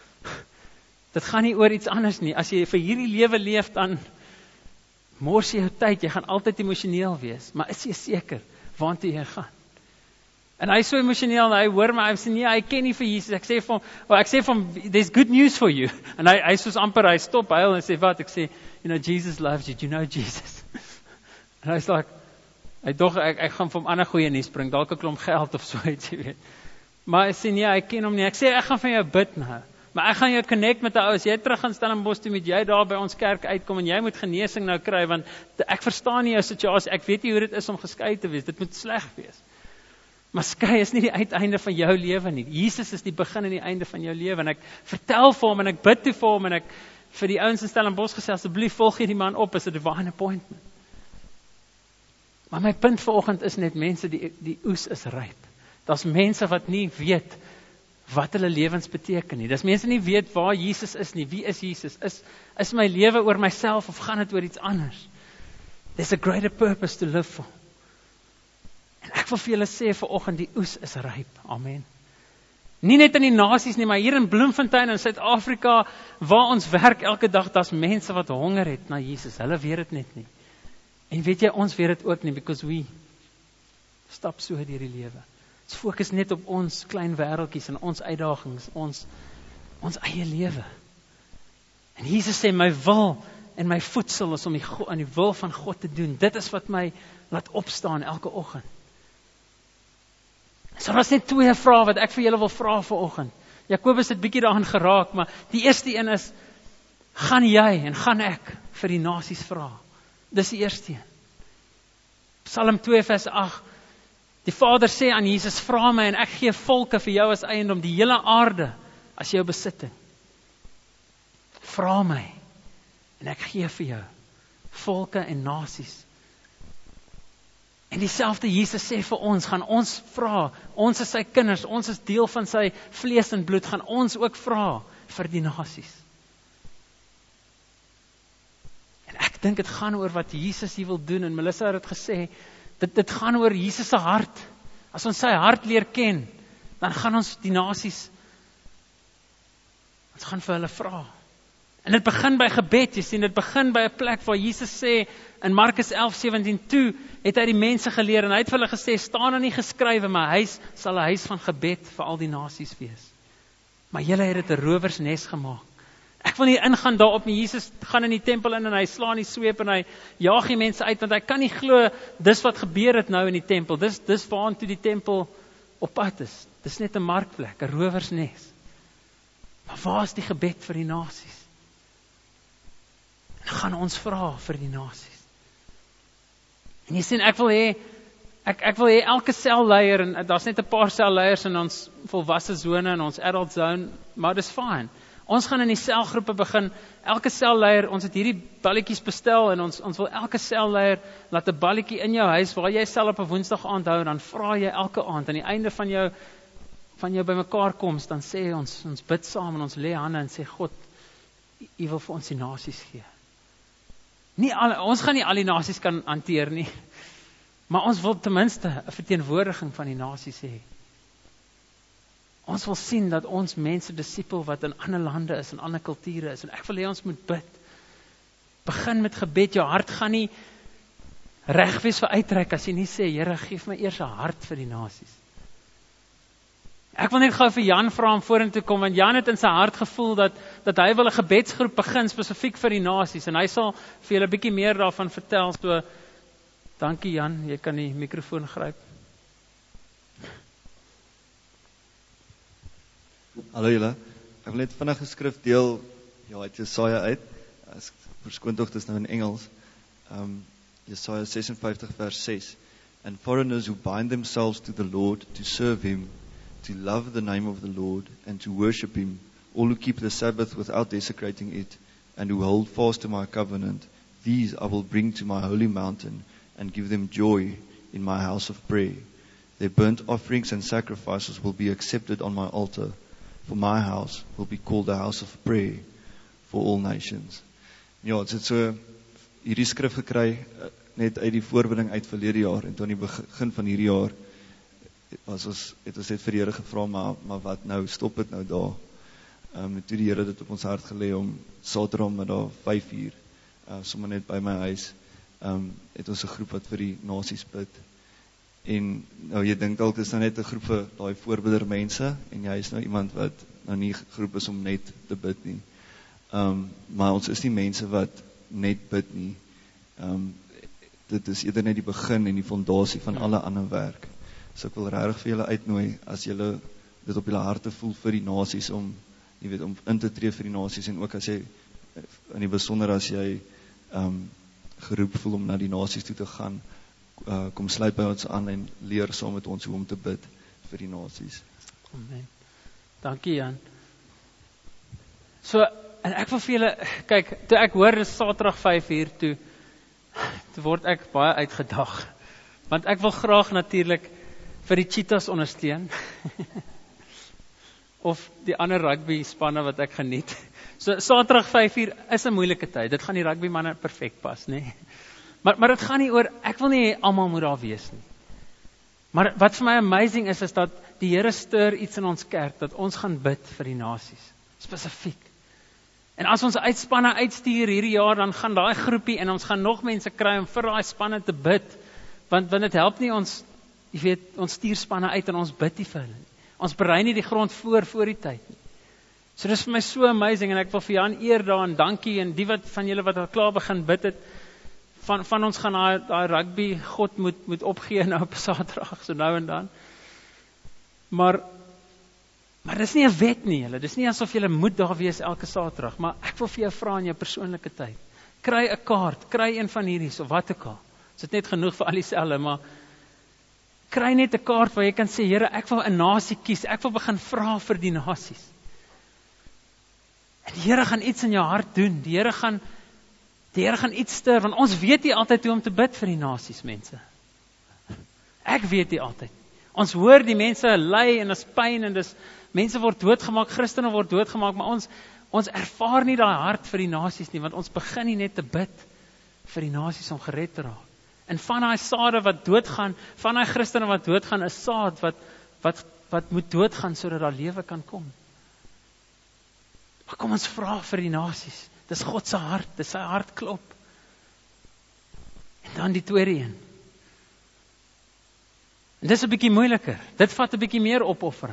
Dit gaan nie oor iets anders nie, as jy vir hierdie lewe leef, dan mors jy jou tyd, jy gaan altyd emosioneel wees, maar is jy seker waartoe jy gaan? En hy is so emosioneel, en hy hoor my, hy sê, nee, hy ken nie vir Jesus, ek sê vir hom, well, ek sê vir hom, there's good news for you, en hy, hy soos amper, hy stop, hy en sê, wat, ek sê, you know, Jesus loves you, do you know Jesus? En hy is like, hy dog, ek, ek gaan vir hom ander goeie nuus bring, dalk 'n klomp geld of so iets, jy weet, maar hy sê, nee, hy ken hom nie, ek sê, ek gaan vir jou bid nou, maar ek gaan jou connect met die ou, as jy terug gaan Stellenbosch toe, moet jy daar by ons kerk uitkom, en jy moet genesing nou kry, want ek verstaan nie jou situasie, ek weet nie hoe dit is om geskei te wees, dit moet sleg wees. Maar skei is nie die uiteinde van jou lewe nie. Jesus is die begin en die einde van jou lewe. En ek vertel vir hom en ek bid toe vir hom en ek vir die ouens in Stellenbosch gesê, asseblief volg hierdie man op, is 'n divine appointment. Maar my punt vanoggend is net, mense, die, die oes is ryp. Daar's mense wat nie weet wat hulle lewens beteken nie. Dis mense nie weet waar Jesus is nie. Wie is Jesus? Is, is my lewe oor myself of gaan dit oor iets anders? There's a greater purpose to live for. En ek wil vir julle sê vanoggend, die oes is ryp. Amen. Nie net in die nasies nie, maar hier in Bloemfontein in Suid-Afrika, waar ons werk elke dag, daar's mense wat honger het na Jesus. Hulle weet dit net nie. En weet jy, ons weet dit ook nie, because we stap so deur die lewe. Ons fokus net op ons klein wêreltjies en ons uitdagings, ons, ons eie lewe. En Jesus sê, my wil en my voedsel is om die, aan die wil van God te doen. Dit is wat my laat opstaan elke oggend. So daar's net twee vrae wat ek vir julle wil vra vanoggend. Jakobus het bietjie daaraan geraak, maar die eerste een is, gaan jy en gaan ek vir die nasies vra? Dis die eerste een. Psalm twee vers agt, die Vader sê aan Jesus, vra my en ek gee volke vir jou as eiendom, die hele aarde as jou besitting. Vra my en ek gee vir jou volke en nasies. En dieselfde Jesus sê vir ons, gaan ons vra, ons is sy kinders, ons is deel van sy vlees en bloed, gaan ons ook vra vir die nasies. En ek dink dit gaan oor wat Jesus hier wil doen, en Melissa het dit gesê, dit, dit gaan oor Jesus se hart. As ons sy hart leer ken, dan gaan ons die nasies, ons gaan vir hulle vra. En dit begin by gebed, jy sien, dit begin by 'n plek waar Jesus sê, in Markus elf sewentien, toe het hy die mense geleer, en hy het vir hulle gesê, staan daar nie geskrywe, maar huis sal 'n huis van gebed vir al die nasies wees. Maar julle het dit 'n rowersnes gemaak. Ek wil nie ingaan daarop nie, Jesus gaan in die tempel in, en hy slaan die sweep, en hy jaag die mense uit, want hy kan nie glo, dis wat gebeur het nou in die tempel, dis, dis waartoe die tempel op pad is. Dis net 'n markplek, 'n rowersnes. Maar waar is die gebed vir die nasies? En gaan ons vra vir die nasies. En jy sien, ek wil hê, ek, ek wil hê elke selleier, en daar's net 'n paar selleiers in ons volwasse zone, en ons adult zone, maar dis fine. Ons gaan in die selgroepe begin, elke selleier, ons het hierdie balletjies bestel, en ons, ons wil elke selleier, laat 'n balletjie in jou huis, waar jy sel op 'n woensdag aand hou, dan vra jy elke aand, aan die einde van jou, van jou bymekaar koms, dan sê ons, ons bid saam, en ons lê hande, en sê, God, U wil vir ons die nasies gee. Nie al, ons gaan nie al die nasies kan hanteer nie, maar ons wil ten minste 'n verteenwoordiging van die nasies hê. Ons ons wil sien dat ons mense disipel wat in ander lande is, in ander kulture is, en ek wil hê ons moet bid. Begin met gebed, jou hart gaan nie reg wees vir uitreik as jy nie sê, Here, geef my eers 'n hart vir die nasies. Ek wil net gou vir Jan vra om vorentoe kom, want Jan het in sy hart gevoel dat, dat hy wil 'n gebedsgroep begin, spesifiek vir die nasies, en hy sal vir julle 'n bietjie meer daarvan vertel, so, dankie Jan, jy kan die mikrofoon gryp. Hallo julle, ek wil net vinnig 'n skrif deel, ja, uit Jesaja uit, as verskoon tog, dis nou in Engels, um, Jesaja sessenvyftig vers ses, and foreigners who bind themselves to the Lord to serve him, to love the name of the Lord, and to worship him, all who keep the Sabbath without desecrating it, and who hold fast to my covenant, these I will bring to my holy mountain, and give them joy in my house of prayer. Their burnt offerings and sacrifices will be accepted on my altar, for my house will be called a house of prayer for all nations. Ja, het het so hierdie skrif gekry, net uit die voorbereiding uit verlede jaar, en toe aan die begin van hierdie jaar, was ons, het ons net vir die Here gevra, maar, maar wat nou, stop het nou daar. Um, en toe die Here dit op ons hart gelê om Saterdag met daar vyf uur, uh, sommer net by my huis, um, het ons 'n groep wat vir die nasies bid. En nou jy dink dalk is nou net 'n groep vir daai voorbidder mense, en jy is nou iemand wat nou nie geroep is om net te bid nie. Um, maar ons is nie mense wat net bid nie. Um, dit is eerder net die begin en die fondasie van alle ander werk. So ek wil regtig vir julle uitnooi, as julle dit op julle harte voel vir die nasies, om, jy weet, om in te tree vir die nasies, en ook as jy, in die besonder as jy um, geroep voel om na die nasies toe te gaan, uh, kom sluit by ons aan en leer saam met ons hoe om te bid vir die nasies. Amen. Dankie Jan. So, en ek wil vir julle, kyk, toe ek hoor, is Saterdag vyf uur toe, toe word ek baie uitgedag, want ek wil graag natuurlik vir die Cheetahs ondersteun, of die ander rugby spanne wat ek geniet. So Saterdag vyf uur is 'n moeilike tyd, dit gaan die rugby manne perfek pas, nee. Maar, maar dit gaan nie oor, ek wil nie almal moet daar wees nie. Maar wat vir my amazing is, is dat die Here stuur iets in ons kerk, dat ons gaan bid vir die nasies, spesifiek. En as ons uitspanne uitstuur hierdie jaar, dan gaan daai groepie, en ons gaan nog mense kry om vir daai spanne te bid, want, want dit help nie ons, jy weet, ons stuur spanne uit en ons bid nie vir hulle nie. Ons berei nie die grond voor, voor die tyd nie. So dit is vir my so amazing, en ek wil vir Jan eer daaraan, dankie, en die wat van julle wat al klaar begin bid het, van, van ons gaan daai, daai rugby God moet, moet opgee nou op Saterdag, so nou en dan. Maar, maar dis nie 'n wet nie, julle, dis nie asof julle moet daar wees elke Saterdag, maar ek wil vir jou vra in jou persoonlike tyd, kry 'n kaart, kry een van hierdie, of wat ook al, is dit net genoeg vir al die selle, maar kry net 'n kaart waar jy kan sê, Here, ek wil 'n nasie kies, ek wil begin vra vir die nasies. En die Here gaan iets in jou hart doen, die Here gaan, die Here gaan iets stuur, want ons weet nie altyd hoe om te bid vir die nasies, mense. Ek weet nie altyd. Ons hoor die mense ly, en dis pyn, en dis, mense word doodgemaak, Christene word doodgemaak, maar ons, ons ervaar nie daai hart vir die nasies nie, want ons begin nie net te bid vir die nasies om gered te raak. En van daai sade wat doodgaan, van daai Christene wat doodgaan, is saad wat, wat, wat moet doodgaan, sodat daar lewe kan kom. Maar kom ons vra vir die nasies, dis God se hart, dis sy hart klop. En dan die tweede een. En dis 'n bietjie moeiliker, dit vat 'n bietjie meer opoffering.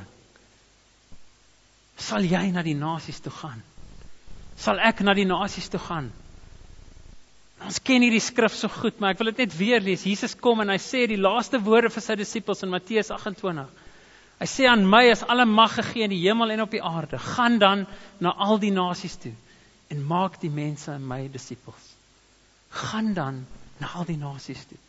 Sal jy na die nasies toe gaan? Sal ek na die nasies toe gaan? Ons ken hierdie skrif so goed, maar ek wil dit net weer lees. Jesus kom en hy sê die laaste woorde vir sy disippels in Matteus agt en twintig. Hy sê, aan my is alle mag gegee in die hemel en op die aarde. Gaan dan na al die nasies toe en maak die mense my disippels. Gaan dan na al die nasies toe.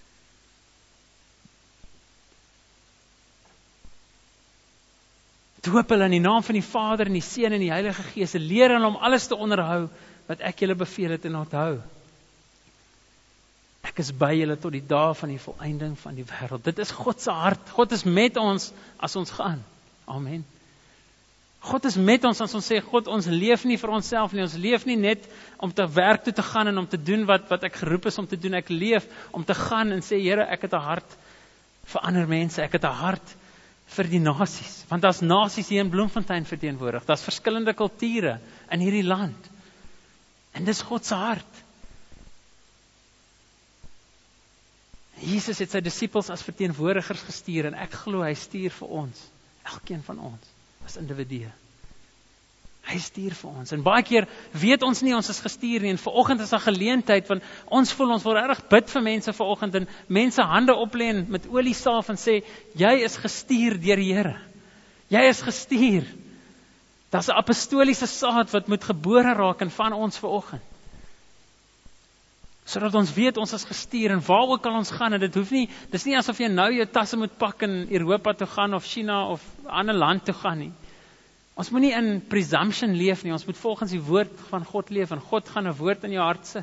Doop hulle in die naam van die Vader en die Seun en die Heilige Gees. Leer hulle om alles te onderhou wat ek julle beveel het en onthou. Ek is by julle tot die dae van die volëinding van die wêreld. Dit is God se hart. God is met ons as ons gaan. Amen. God is met ons as ons sê, God, ons leef nie vir onsself nie. Ons leef nie net om te werk toe te gaan en om te doen wat, wat ek geroep is om te doen. Ek leef om te gaan en sê, Here, ek het 'n hart vir ander mense. Ek het 'n hart vir die nasies, want daar's nasies hier in Bloemfontein verteenwoordig, daar's verskillende kulture in hierdie land, en dis God se hart. Jesus het sy disippels as verteenwoordigers gestuur, en ek glo hy stuur vir ons, elkeen van ons, as individue. Hy stuur vir ons, en baie keer weet ons nie ons is gestuur nie, en vanoggend is 'n geleentheid, want ons voel ons wil regtig bid vir mense vanoggend, en mense hande oplê en met olie salf en sê, jy is gestuur deur die Here. Jy is gestuur. Daar's 'n apostoliese saad wat moet gebore raak in van ons vanoggend. Sodat ons weet ons is gestuur, en waar ook al ons gaan, en dit hoef nie, dis nie asof jy nou jou tasse moet pak in Europa toe gaan, of China, of 'n ander land toe gaan nie. Ons moet nie in presumption leef nie, ons moet volgens die woord van God leef, en God gaan 'n woord in jou hart sit.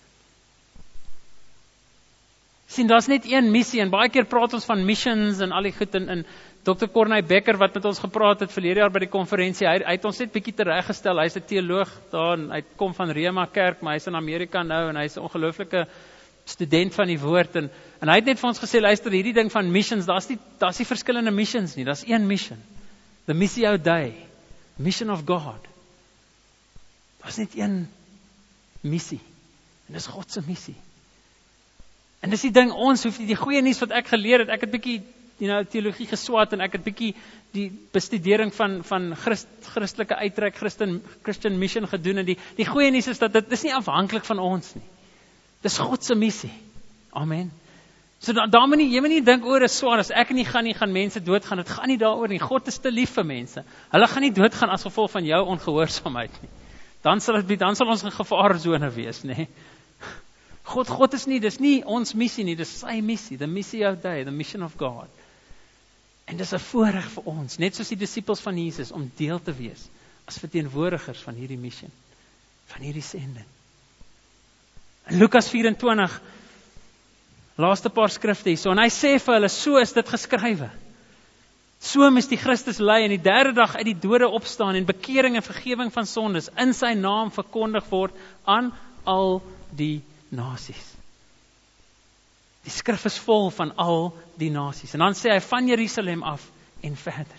Sien, daar's net een missie, en baie keer praat ons van missions, en al die goed, en, en dokter Corney Becker, wat met ons gepraat het verlede jaar by die konferensie, hy, hy het ons net bietjie tereggestel, hy's 'n teoloog daar, en hy kom van Rema Kerk, maar hy's in Amerika nou, en hy's 'n ongelooflike student van die woord, en, en hy het net vir ons gesê, luister, hierdie ding van missions, daar's nie, daar's nie verskillende missions nie, daar's een mission, the Missio Dei, mission of God. Daar's net een missie, en dis God se missie. En dis die ding, ons hoef nie, die goeie nuus wat ek geleer het, ek het bietjie, you know, teologie geswat, en ek het bietjie die bestudering van, van Christ, Christelike uitreik, Christian, Christian mission gedoen, en die, die goeie nuus is dat dit is nie afhanklik van ons nie. Dis God se missie. Amen. So da, daar moet nie, jy moet nie dink, oor is swaar, as ek nie gaan nie, gaan mense doodgaan, dit gaan nie daaroor nie, God is te lief vir mense, hulle gaan nie doodgaan as gevolg van jou ongehoorsaamheid nie, dan sal dit, dan sal ons in gevaarzone wees, nee. God, God is nie, dis nie ons missie nie, dis sy missie, the Missio Dei, the mission of God, en dis 'n voorreg vir ons, net soos die disippels van Jesus, om deel te wees, as verteenwoordigers van hierdie mission, van hierdie sending. In Lukas vyf-en-twintig, laaste paar skrifte hier, so, en hy sê vir hulle, so is dit geskrywe. So moes die Christus ly en die derde dag uit die dode opstaan en bekering en vergewing van sondes in sy naam verkondig word aan al die nasies. Die skrif is vol van al die nasies. En dan sê hy van Jerusalem af en verder.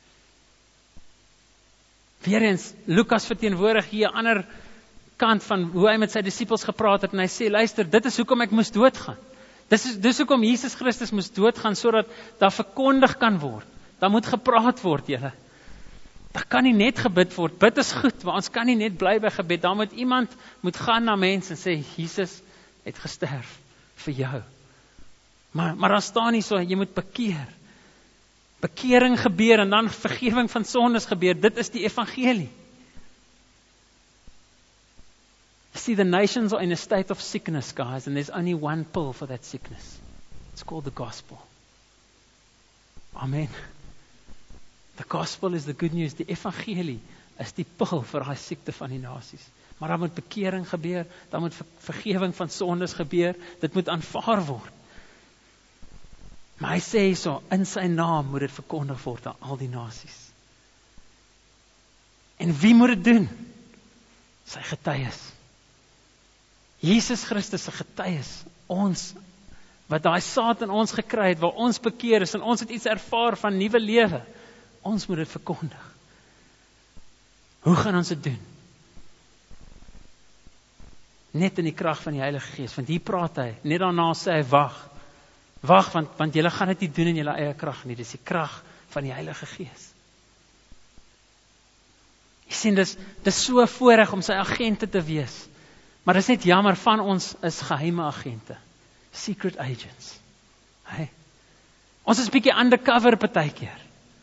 Weereens, Lukas verteenwoordig hier 'n ander kant van hoe hy met sy disippels gepraat het, en hy sê, luister, dit is hoekom ek moes doodgaan. Dis is dis hoekom Jesus Christus moes doodgaan, sodat daar verkondig kan word. Daar moet gepraat word, julle. Daar kan nie net gebid word. Bid is goed, maar ons kan nie net bly by gebed. Daar moet iemand moet gaan na mense en sê, Jesus het gesterf vir jou. Maar maar daar staan nie so, jy moet bekeer. Bekering gebeur en dan vergewing van sondes gebeur. Dit is die evangelie. You see, the nations are in a state of sickness, guys, and there's only one pill for that sickness. It's called the gospel. Amen. The gospel is the good news. Die evangelie is die pil vir daai siekte van die nasies. Maar daar moet bekering gebeur, daar moet vergewing van sondes gebeur, dit moet aanvaar word. Maar hy sê so, in sy naam moet dit verkondig word aan al die nasies. En wie moet dit doen? Sy getuies. Jesus Christus se getuies, ons, wat daai saad in ons gekry het, waar ons bekeer is, en ons het iets ervaar van nuwe lewe, ons moet dit verkondig. Hoe gaan ons dit doen? Net in die krag van die Heilige Gees, want hier praat hy, net daarna sê hy, wag, wag, want, want julle gaan dit nie doen in julle eie krag nie, dis die krag van die Heilige Gees. Jy sien, dis, dis so voorreg om sy agente te wees, maar dis net jammer, van ons is geheime agente, secret agents. Hey. Ons is bietjie undercover partykeer.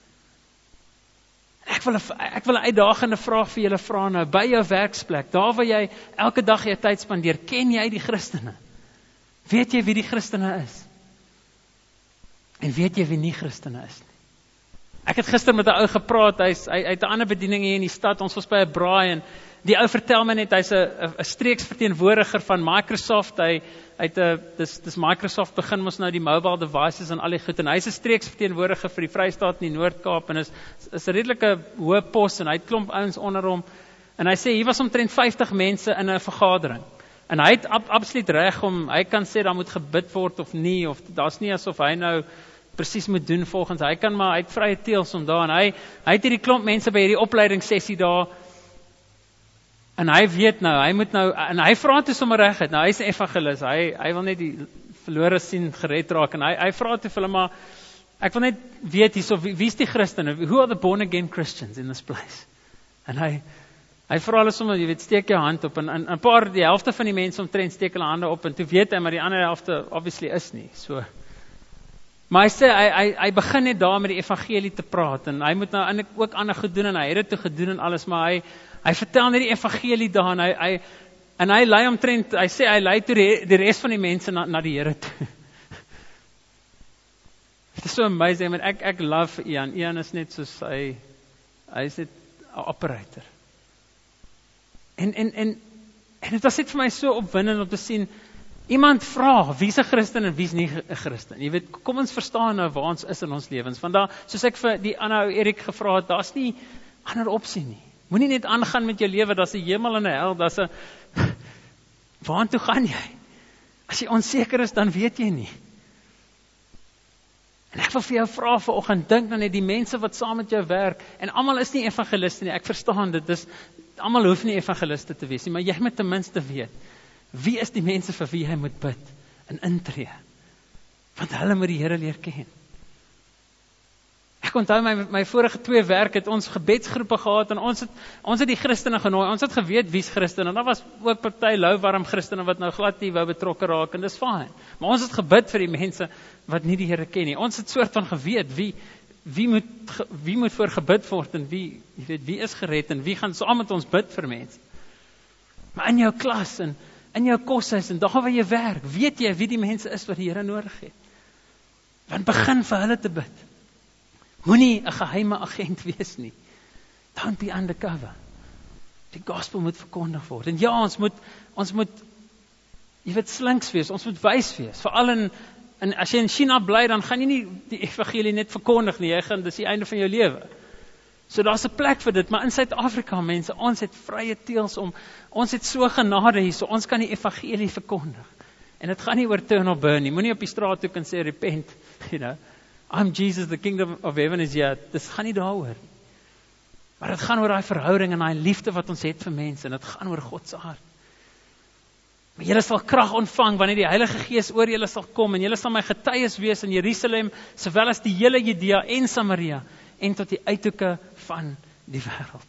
Ek wil 'n ek wil 'n uitdagende vraag vir julle vra nou, by jou werksplek, daar waar jy elke dag jou tyd spandeer, ken jy die Christene? Weet jy wie die Christene is? En weet jy wie nie Christene is nie? Ek het gister met 'n ou gepraat, hy's hy uit 'n ander bediening hier in die stad, ons was by 'n braai, en die ou vertel my net, hy's 'n 'n streeksverteenwoordiger van Microsoft, hy uit 'n dis dis Microsoft begin mos nou die mobile devices en al die goed, en hy's 'n streeksverteenwoordiger vir die Vrystaat in die Noord-Kaap, en is is 'n redelike hoë pos, en hy het klomp ouens onder hom, en hy sê, hier was omtrent vyftig mense in 'n vergadering, en hy het ab, absoluut reg om, hy kan sê, daar moet gebid word of nie, of daar's nie asof hy nou presies moet doen volgens. Hy kan maar, hy het vrye teels om daar, en hy, hy het hierdie klomp mense by hierdie opleidingssessie daar, en hy weet nou, hy moet nou, en hy vra toe sommer reguit, nou hy is 'n evangelis, hy, hy wil net die verlore sien gered raak, en hy, hy vra toe vir hulle maar, ek wil net weet hierso, wie, wie is die Christene, who are the born again Christians in this place? En hy, hy vra hulle sommer, jy weet, steek jou hand op, en, en, en paar, die helfte van die mense omtrent steek hulle hande op, en toe weet hy, maar die ander helfte obviously is nie, so. Maar hy sê, hy, hy, hy begin net daar met die evangelie te praat, en hy moet nou ook ander goed doen, en hy het dit toe gedoen en alles, maar hy, hy vertel net die evangelie daar, en hy, hy, en hy lei omtrent, hy sê, hy lei toe die, die rest van die mense na, na die Here toe. Dit is so amazing, maar ek, ek love Ian, Ian is net soos, hy, hy is net 'n operator. En, en, en, en het was net vir my so opwindend om te sien, iemand vra, wie is 'n Christen en wie is nie 'n Christen? Jy weet, kom ons verstaan nou waar ons is in ons lewens. Want daar, soos ek vir die ander ou Erik gevra het, daar's nie ander opsie nie. Moenie net aangaan met jou lewe, daar's 'n hemel en 'n hel, daar's 'n waartoe gaan jy? As jy onseker is, dan weet jy nie. En ek wil vir jou vra vanoggend, dink dan net die mense wat saam met jou werk, en almal is nie evangeliste nie, ek verstaan dit, dis, almal hoef nie evangeliste te wees nie, maar jy moet ten minste weet, wie is die mense vir wie jy moet bid, en intree, want hulle moet die Here leer ken. Ek onthou my, my vorige twee werk het ons gebedsgroepe gehad, en ons het, ons het die Christene genooi, ons het geweet wie's Christen, en daar was ook party louwarm Christene wat nou glad nie wou betrokke raak, en dis fyn, maar ons het gebid vir die mense wat nie die Here ken nie, ons het soort van geweet, wie, wie, moet, wie moet voor gebid word, en wie, jy weet, wie is gered, en wie gaan saam met ons bid vir mense, maar in jou klas, en in jou koshuis, en daar waar jy werk, weet jy wie die mense is wat die Here nodig het, want begin vir hulle te bid, moenie 'n geheime agent wees nie. Don't be undercover. Die gospel moet verkondig word. En ja, ons moet, ons moet, jy weet, slinks wees, ons moet wys wees. Veral in, in, as jy in China bly, dan gaan jy nie die evangelie net verkondig nie, jy gaan, dis die einde van jou lewe. So daar's 'n plek vir dit, maar in Suid-Afrika, mense, ons het vrye teels om, ons het so genade hier, so ons kan die evangelie verkondig. En dit gaan nie oor turn or burn nie, moenie op die straat toe kan sê, repent, you know, I'm Jesus, the kingdom of heaven is here. Dis gaan nie daaroor. Maar dit gaan oor daai verhouding en daai liefde wat ons het vir mense, en dit gaan oor God se hart. Maar julle sal krag ontvang wanneer die Heilige Gees oor julle sal kom, en julle sal my getuies wees in Jerusalem, sowel as die hele Judea en Samaria, en tot die uithoeke van die wêreld.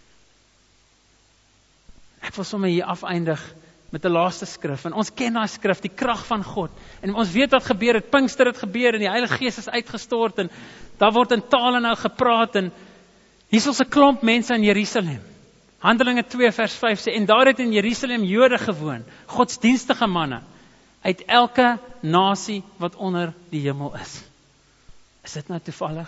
Ek wil sommer hier afeindig met 'n laaste skrif, en ons ken daai skrif, die krag van God, en ons weet wat gebeur het, Pinkster het gebeur, en die Heilige Gees is uitgestort, en daar word in tale nou gepraat, en hier is ons 'n klomp mense in Jerusalem, Handelinge twee vers vyf sê, en daar het in Jerusalem Jode gewoon, godsdienstige manne, uit elke nasie wat onder die hemel is. Is dit nou toevallig?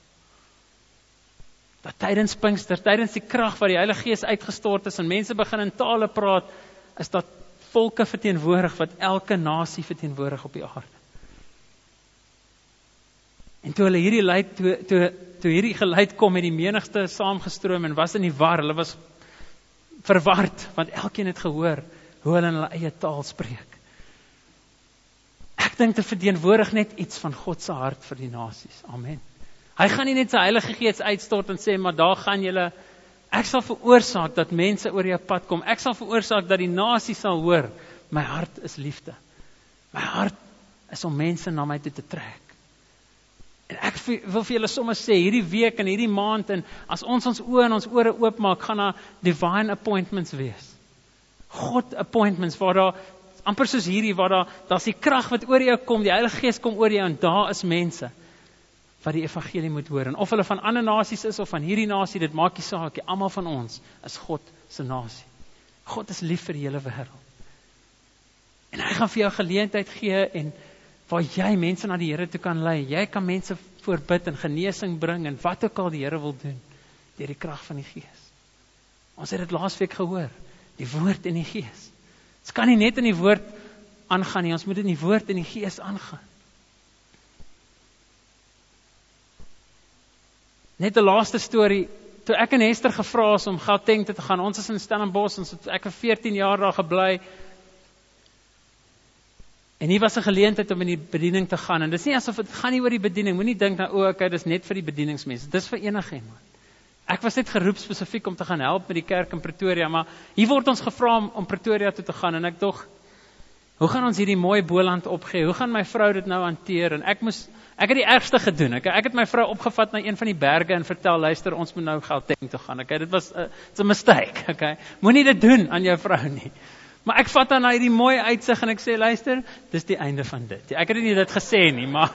Dat tydens Pinkster, tydens die krag waar die Heilige Gees uitgestort is, en mense begin in tale praat, is dat volke verteenwoordig, wat elke nasie verteenwoordig op die aarde. En toe hulle hierdie leid, toe, toe, toe hierdie geluid kom, het die menigte saamgestroom, en was in die war, hulle was verward, want elkeen het gehoor, hoe hulle in hulle eie taal spreek. Ek dink dit verteenwoordig net iets van God se hart vir die nasies, amen. Hy gaan nie net sy Heilige Gees uitstort en sê, maar daar gaan julle, ek sal veroorsaak dat mense oor jou pad kom. Ek sal veroorsaak dat die nasie sal hoor, my hart is liefde. My hart is om mense na my toe te trek. En ek wil vir julle sommer sê, hierdie week en hierdie maand, en as ons ons oë en ons ore oopmaak, gaan daar divine appointments wees. God appointments, waar daar, amper soos hierdie, waar daar, daar's die krag wat oor jou kom, die Heilige Gees kom oor jou, en daar is mense wat die evangelie moet hoor, en of hulle van ander nasies is, of van hierdie nasie, dit maak nie saak, almal van ons is God se nasie. God is lief vir die hele wêreld. En hy gaan vir jou geleentheid gee, en waar jy mense na die Here toe kan lei, jy kan mense voorbid en genesing bring, en wat ook al die Here wil doen, deur die krag van die Gees. Ons het dit laasweek gehoor, die woord en die Gees. Ons kan nie net in die woord aangaan nie, ons moet in die woord en die Gees aangaan. Net 'n laaste storie, toe ek en Esther gevra is om Gauteng toe te gaan, ons is in Stellenbosch, ons het ek vir veertien jaar daar gebly, En hier was 'n geleentheid om in die bediening te gaan, en dis nie asof dit gaan nie oor die bediening, moenie dink nou, o, okay, dis net vir die bedieningsmense, dis vir enigiemand. Ek was net geroep spesifiek om te gaan help met die kerk in Pretoria, maar hier word ons gevra om, om Pretoria toe te gaan, en ek dog, hoe gaan ons hierdie mooi Boland opgee, hoe gaan my vrou dit nou hanteer, en ek moes, ek het die ergste gedoen, ek, ek het my vrou opgevat na een van die berge en vertel, luister, ons moet nou Gauteng toe gaan, okay, dit was, uh, it's a mistake, okay, moenie dit doen aan jou vrou nie. Maar ek vat dan na hierdie mooi uitsig en ek sê, luister, dis die einde van dit. Ek het nie dit gesê nie, maar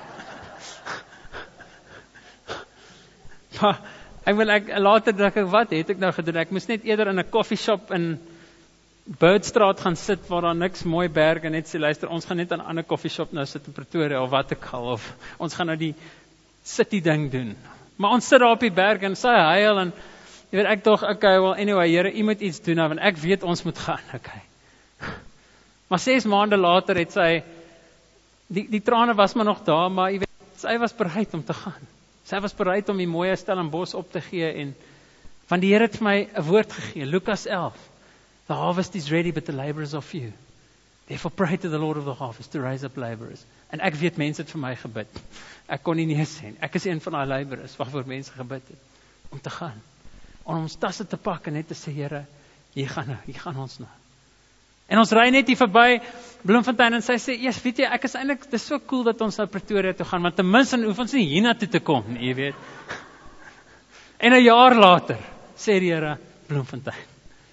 maar ek wil ek later dink ek, wat het ek nou gedoen? Ek moes net eerder in 'n coffee shop in Birdstraat gaan sit waar daar niks mooi berge, net sê, luister, ons gaan net aan 'n ander coffee shop nou sit in Pretoria of wat ek al, of ons gaan nou die city ding doen. Maar ons sit daar op die berg en sy huil en jy weet ek dog, okay, well anyway, Here, u moet iets doen nou, want ek weet ons moet gaan, okay. Maar ses maande later het sy, die, die trane was maar nog daar, maar jy weet, sy was bereid om te gaan. Sy was bereid om die mooie Stellenbosch op te gee, en van die Here het vir my 'n woord gegee, Lukas elf, the harvest is ready, but the labourers are few. Therefore pray to the Lord of the harvest to raise up labourers. En ek weet mense het vir my gebid. Ek kon nie nee sê, ek is een van daai labourers, waarvoor mense gebid het, om te gaan, om ons tasse te pak en net te sê, Here, hier gaan nou, hier gaan ons nou. En ons ry net hier verby Bloemfontein en sy sê, "Eers, weet jy, ek is eintlik, dis so cool dat ons na Pretoria toe gaan, want ten minste hoef ons nie hiernatoe te kom nie, jy weet." En 'n jaar later sê die Here, Bloemfontein.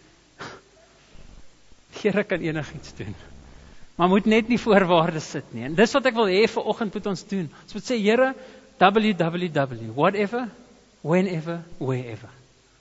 Die Here kan enigiets doen. Maar moet net nie voorwaardes sit nie. En dis wat ek wil hê vir oggend moet ons doen. Ons moet sê, Here, w w w, whatever, whenever, wherever.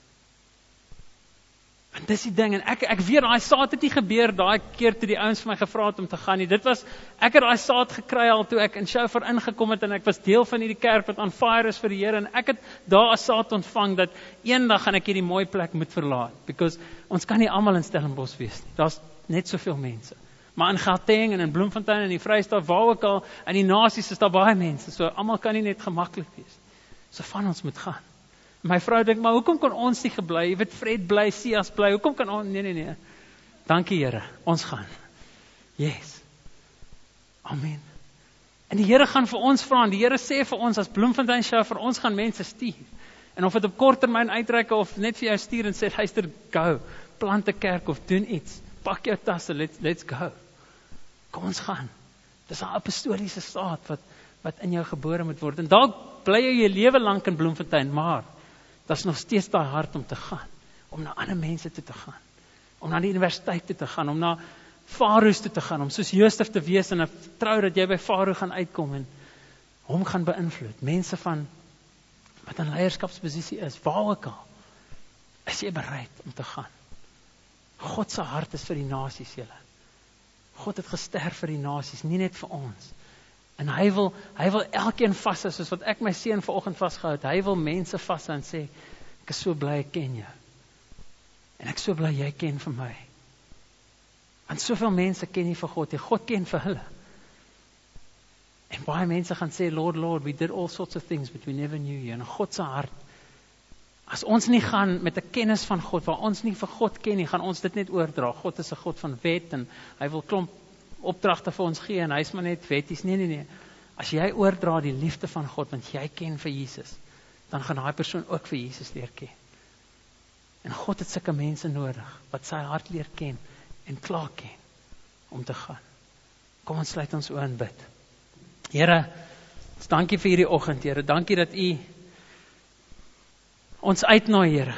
En dis die ding, en ek, ek weet, daai saad het nie gebeur, daai keer toe die ouens vir my gevra het om te gaan nie, dit was, ek het daai saad gekry al toe ek in Shofar ingekom het, en ek was deel van hierdie kerk wat on fire is vir die Here, en ek het daar 'n saad ontvang, dat eendag gaan ek hierdie mooi plek moet verlaat, because ons kan nie almal in Stellenbosch wees nie, daar's net soveel mense, maar in Gauteng en in Bloemfontein en in die Vrystaat, waar ook al, in die nasies is daar baie mense, so almal kan nie net gemaklik wees, so van ons moet gaan. My vrou dink, maar hoekom kan ons nie gebly? Jy weet, Fred bly, Sias bly, hoekom kan ons, nee, nee, nee. Dankie Here, ons gaan. Yes. Amen. En die Here gaan vir ons vra, en die Here sê vir ons, as Bloemfontein Show, vir ons gaan mense stuur. En of dit op kort termyn uitreik, of net vir jou stuur en sê, luister, go, plant 'n kerk, of doen iets, pak jou tasse, let's, let's go. Kom ons gaan. Dis 'n apostoliese saad, wat, wat in jou gebore moet word. En dalk bly jy jou lewe lank in Bloemfontein, maar dat is nog steeds daai hart om te gaan, om na ander mense toe te gaan, om na die universiteit toe te gaan, om na Faroes toe te gaan, om soos Josef te wees, en ek vertrou dat jy by Faro gaan uitkom, en hom gaan beïnvloed, mense van, wat in leierskapsposisie is, waar ook al, is jy bereid om te gaan. God se hart is vir die nasies, julle. God het gesterf vir die nasies, nie net vir ons. En hy wil, hy wil elkeen vashou, soos wat ek my seun vanoggend vasgehou het. Hy wil mense vashou en sê, ek is so bly ek ken jou. En ek is so bly jy ken vir my. Want soveel mense ken nie vir God, en God ken vir hulle. En baie mense gaan sê, Lord, Lord, we did all sorts of things, but we never knew you. En God se hart, as ons nie gaan met 'n kennis van God, waar ons nie vir God ken nie, gaan ons dit net oordra. God is 'n God van wet, en hy wil klomp opdragte vir ons gee, en hy is maar net wetties. Nee, nee, nee. As jy oordra die liefde van God, want jy ken vir Jesus, dan gaan daai persoon ook vir Jesus leer ken. En God het sulke mense nodig, wat sy hart leer ken, en klaar ken, om te gaan. Kom ons sluit ons oë en bid. Here, ons dankie vir hierdie oggend, Here. Dankie dat U ons uitnooi, Here.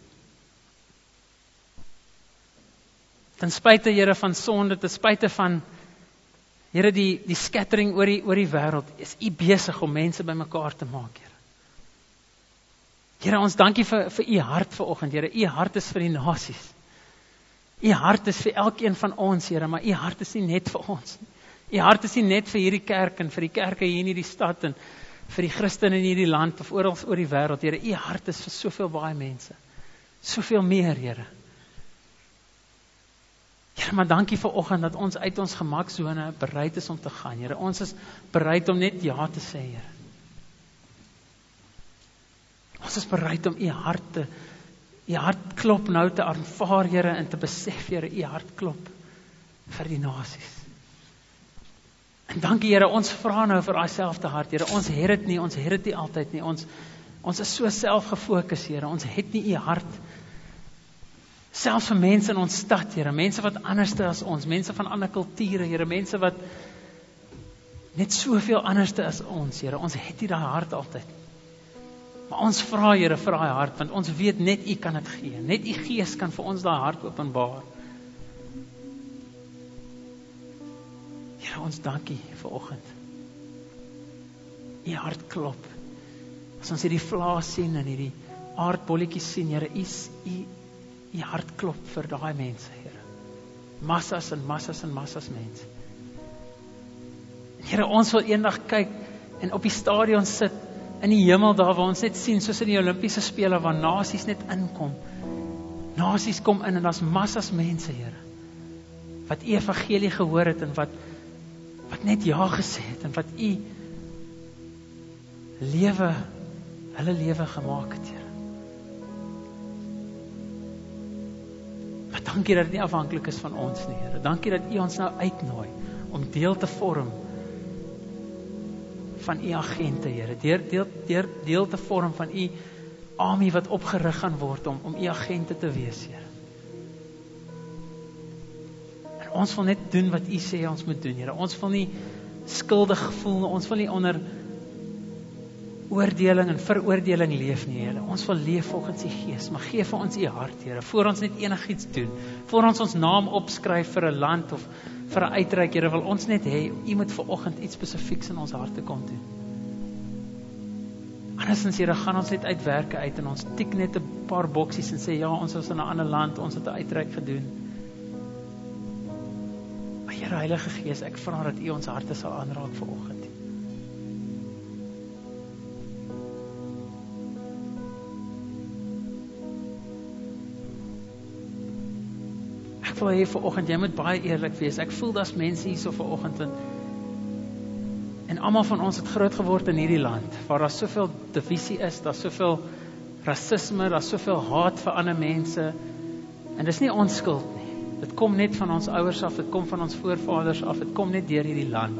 Ten spyte, Here, van sonde, ten spyte van, Here, die, die scattering oor die, oor die wêreld, is U besig om mense bymekaar te maak, Here. Here, ons dankie vir, vir U hart vanoggend, Here. U hart is vir die nasies. U hart is vir elkeen van ons, Here, maar U hart is nie net vir ons nie. U hart is nie net vir hierdie kerk, en vir die kerke hier in hierdie stad, en vir die Christene in hierdie land, of oral oor die wêreld, Here. U hart is vir soveel baie mense. Soveel meer, Here. Here, maar dankie vir oggend, dat ons uit ons gemaksone bereid is om te gaan, Here. Ons is bereid om net ja te sê, Here. Ons is bereid om U hart te, U hart klop nou te aanvaar, Here, en te besef, Here, U hart klop vir die nasies. En dankie Here, ons vra nou vir daai selfde hart, Here. Ons het dit nie, ons het dit nie altyd nie. Ons ons is so selfgefokus, Here. Ons het nie U hart. Selfs vir mense in ons stad, Here, mense wat anderste as ons, mense van ander kulture, Here, mense wat net soveel anderste as ons, Here. Ons het nie daai hart altyd. Maar ons vra, Here, vir daai hart, want ons weet net U kan dit gee. Net U Gees kan vir ons daai hart openbaar. Here, ons dankie vir oggend. U hart klop. As ons hierdie vlaas sien en hierdie aardbolletjies sien, Here, U U U hart klop vir daai mense, Here. Massas en massas en massas mense. Here, ons wil eendag kyk en op die stadion sit in die hemel daar waar ons net sien, soos in die Olimpiese spele waar nasies net inkom. Nasies kom in en daar's massas mense, Here, wat U evangelie gehoor het en wat wat net ja gesê het en wat U lewe, hulle lewe gemaak het, Here. Maar dankie dat dit nie afhanklik is van ons nie, Here. Dankie dat U ons nou uitnooi om deel te vorm van U agente, Here. Deel, deel, deel, deel te vorm van U army wat opgerig gaan word om, om U agente te wees, Here. En ons wil net doen wat U sê ons moet doen, Here. Ons wil nie skuldig voel, ons wil nie onder oordeling en veroordeling leef nie, Here. Ons wil leef volgens U Gees, maar gee vir ons U hart, Here, voor ons net enigiets doen, voor ons ons naam opskryf vir 'n land of vir 'n uitreik, Here, wil ons net hê, U moet vanoggend iets spesifieks in ons harte kom doen. Andersins, Here, gaan ons net uitwerke uit en ons tik net 'n paar boksies en sê, ja, ons is in 'n ander land, ons het 'n uitreik gedoen. Maar Here, Heilige Gees, ek vra dat U ons harte sal aanraak vanoggend. Ek wil hê vanoggend, jy moet baie eerlik wees. Ek voel daar's mense hierso vanoggend en, en almal van ons het groot geword in hierdie land waar daar soveel divisie is, daar's soveel rasisme, daar's soveel haat vir ander mense. En dis nie ons skuld nie. Dit kom net van ons ouers af, dit kom van ons voorvaders af, dit kom net deur hierdie land.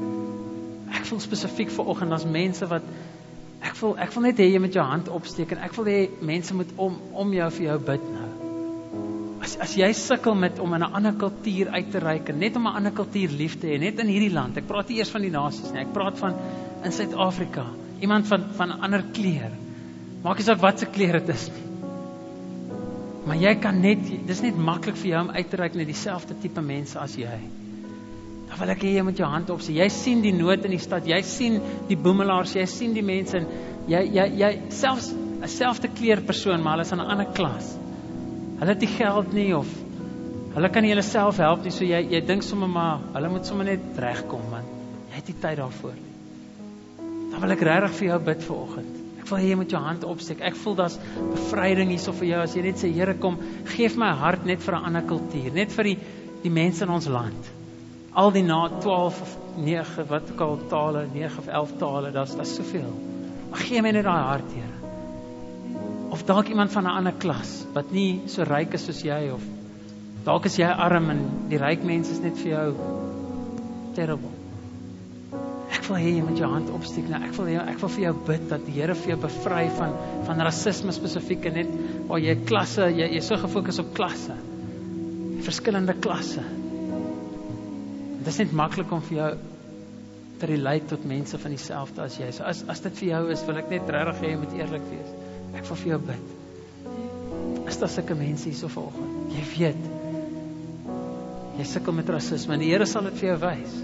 Ek voel spesifiek vanoggend as mense wat ek voel ek wil net hê jy met jou hand opsteek en ek wil hê mense moet om om jou vir jou bid nou. As, as jy sukkel met om in 'n ander kultuur uit te reik en net om 'n ander kultuur lief te hê, net in hierdie land. Ek praat nie eers van die nasies nie. Ek praat van in Suid-Afrika. Iemand van van 'n ander kleur. Maak nie saak wat se kleur dit is nie. Maar jy kan net, dis net maklik vir jou om uit te reik na dieselfde tipe mense as jy. Dan wil ek hê jy met jou hand opsê. Jy sien die nood in die stad. Jy sien die boemelaars, jy sien die mense en jy jy jy selfs 'n selfde kleur persoon, maar hulle is in 'n ander klas. Hulle het nie geld nie of hulle kan nie hulle self help nie, so jy jy dink sommer maar hulle moet sommer net regkom, man. Jy het nie tyd daarvoor nie. Dan wil ek regtig vir jou bid vanoggend. Ek wil hê jy moet jou hand opsteek. Ek voel daar's bevryding hierso vir jou as jy net sê, Here, kom, geef my hart net vir 'n ander kultuur, net vir die die mense in ons land. Al die na twaalf of nege wat ook al tale, nege of elf tale, daar's daar's soveel. Maar gee my net daai hart, Here. Of dalk iemand van 'n ander klas wat nie so ryk is soos jy, of dalk is jy arm en die ryk mense is net vir jou terrible. Ek wil hê jy moet jou hand opsteek. Nou, ek wil hê, ek wil vir jou bid dat die Here vir jou bevry van van rasisme spesifiek en net waar jy klasse, jy jy so gefokus op klasse. Verskillende klasse. Dit is net maklik om vir jou te relate tot mense van dieselfde as jy. So as as dit vir jou is, wil ek net regtig hê jy moet eerlik wees. Ek wil vir jou bid. Is daar sulke mense hierso vanoggend? Jy weet, jy sukkel met rasisme en die Here sal dit vir jou wys.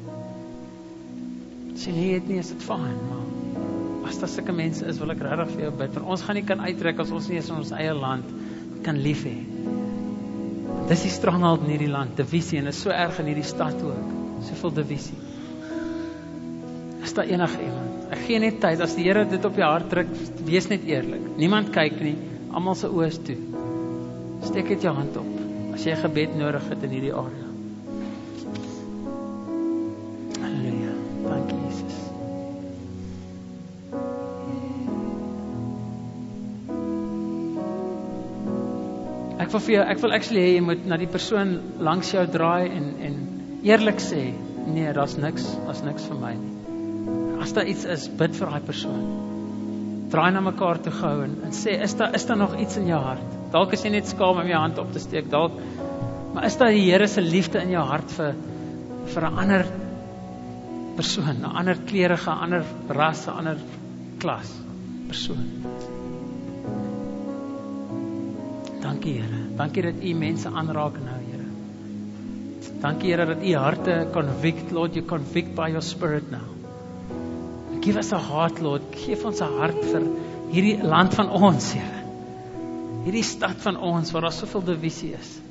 As jy nie het nie, is dit fyn, maar as daar sulke mense is, wil ek regtig vir jou bid. Want ons gaan nie kan uittrek as ons nie eens in ons eie land kan lief hê. Dis die stranghold in hierdie land, divisie, en is so erg in hierdie stad ook. Soveel divisie. Is daar enige iemand? Ek gee net tyd, as die Here dit op jou hart druk, wees net eerlik. Niemand kyk nie, almal se oë is toe. Steek net jou hand op, as jy gebed nodig het in hierdie area. Halleluja, dankie Jesus. Ek wil vir jou, ek wil actually hê jy moet na die persoon langs jou draai en en eerlik sê, nee, daar's niks, daar's niks vir my nie. As daar iets is, bid vir daai persoon. Draai na mekaar toe gou en, en sê, is daar, is daar nog iets in jou hart? Dalk is jy net skaam om jou hand op te steek, dalk, maar is daar die Here se liefde in jou hart vir, vir 'n ander persoon, 'n ander kleurige, 'n ander ras, 'n ander klas persoon? Dankie Here, dankie dat U mense aanraak nou, Here. Dankie Here dat U harte convict, Lord, you convict by your spirit now. Give us a heart, Lord, geef ons 'n hart vir hierdie land van ons, Here. Hierdie stad van ons waar daar soveel divisie is.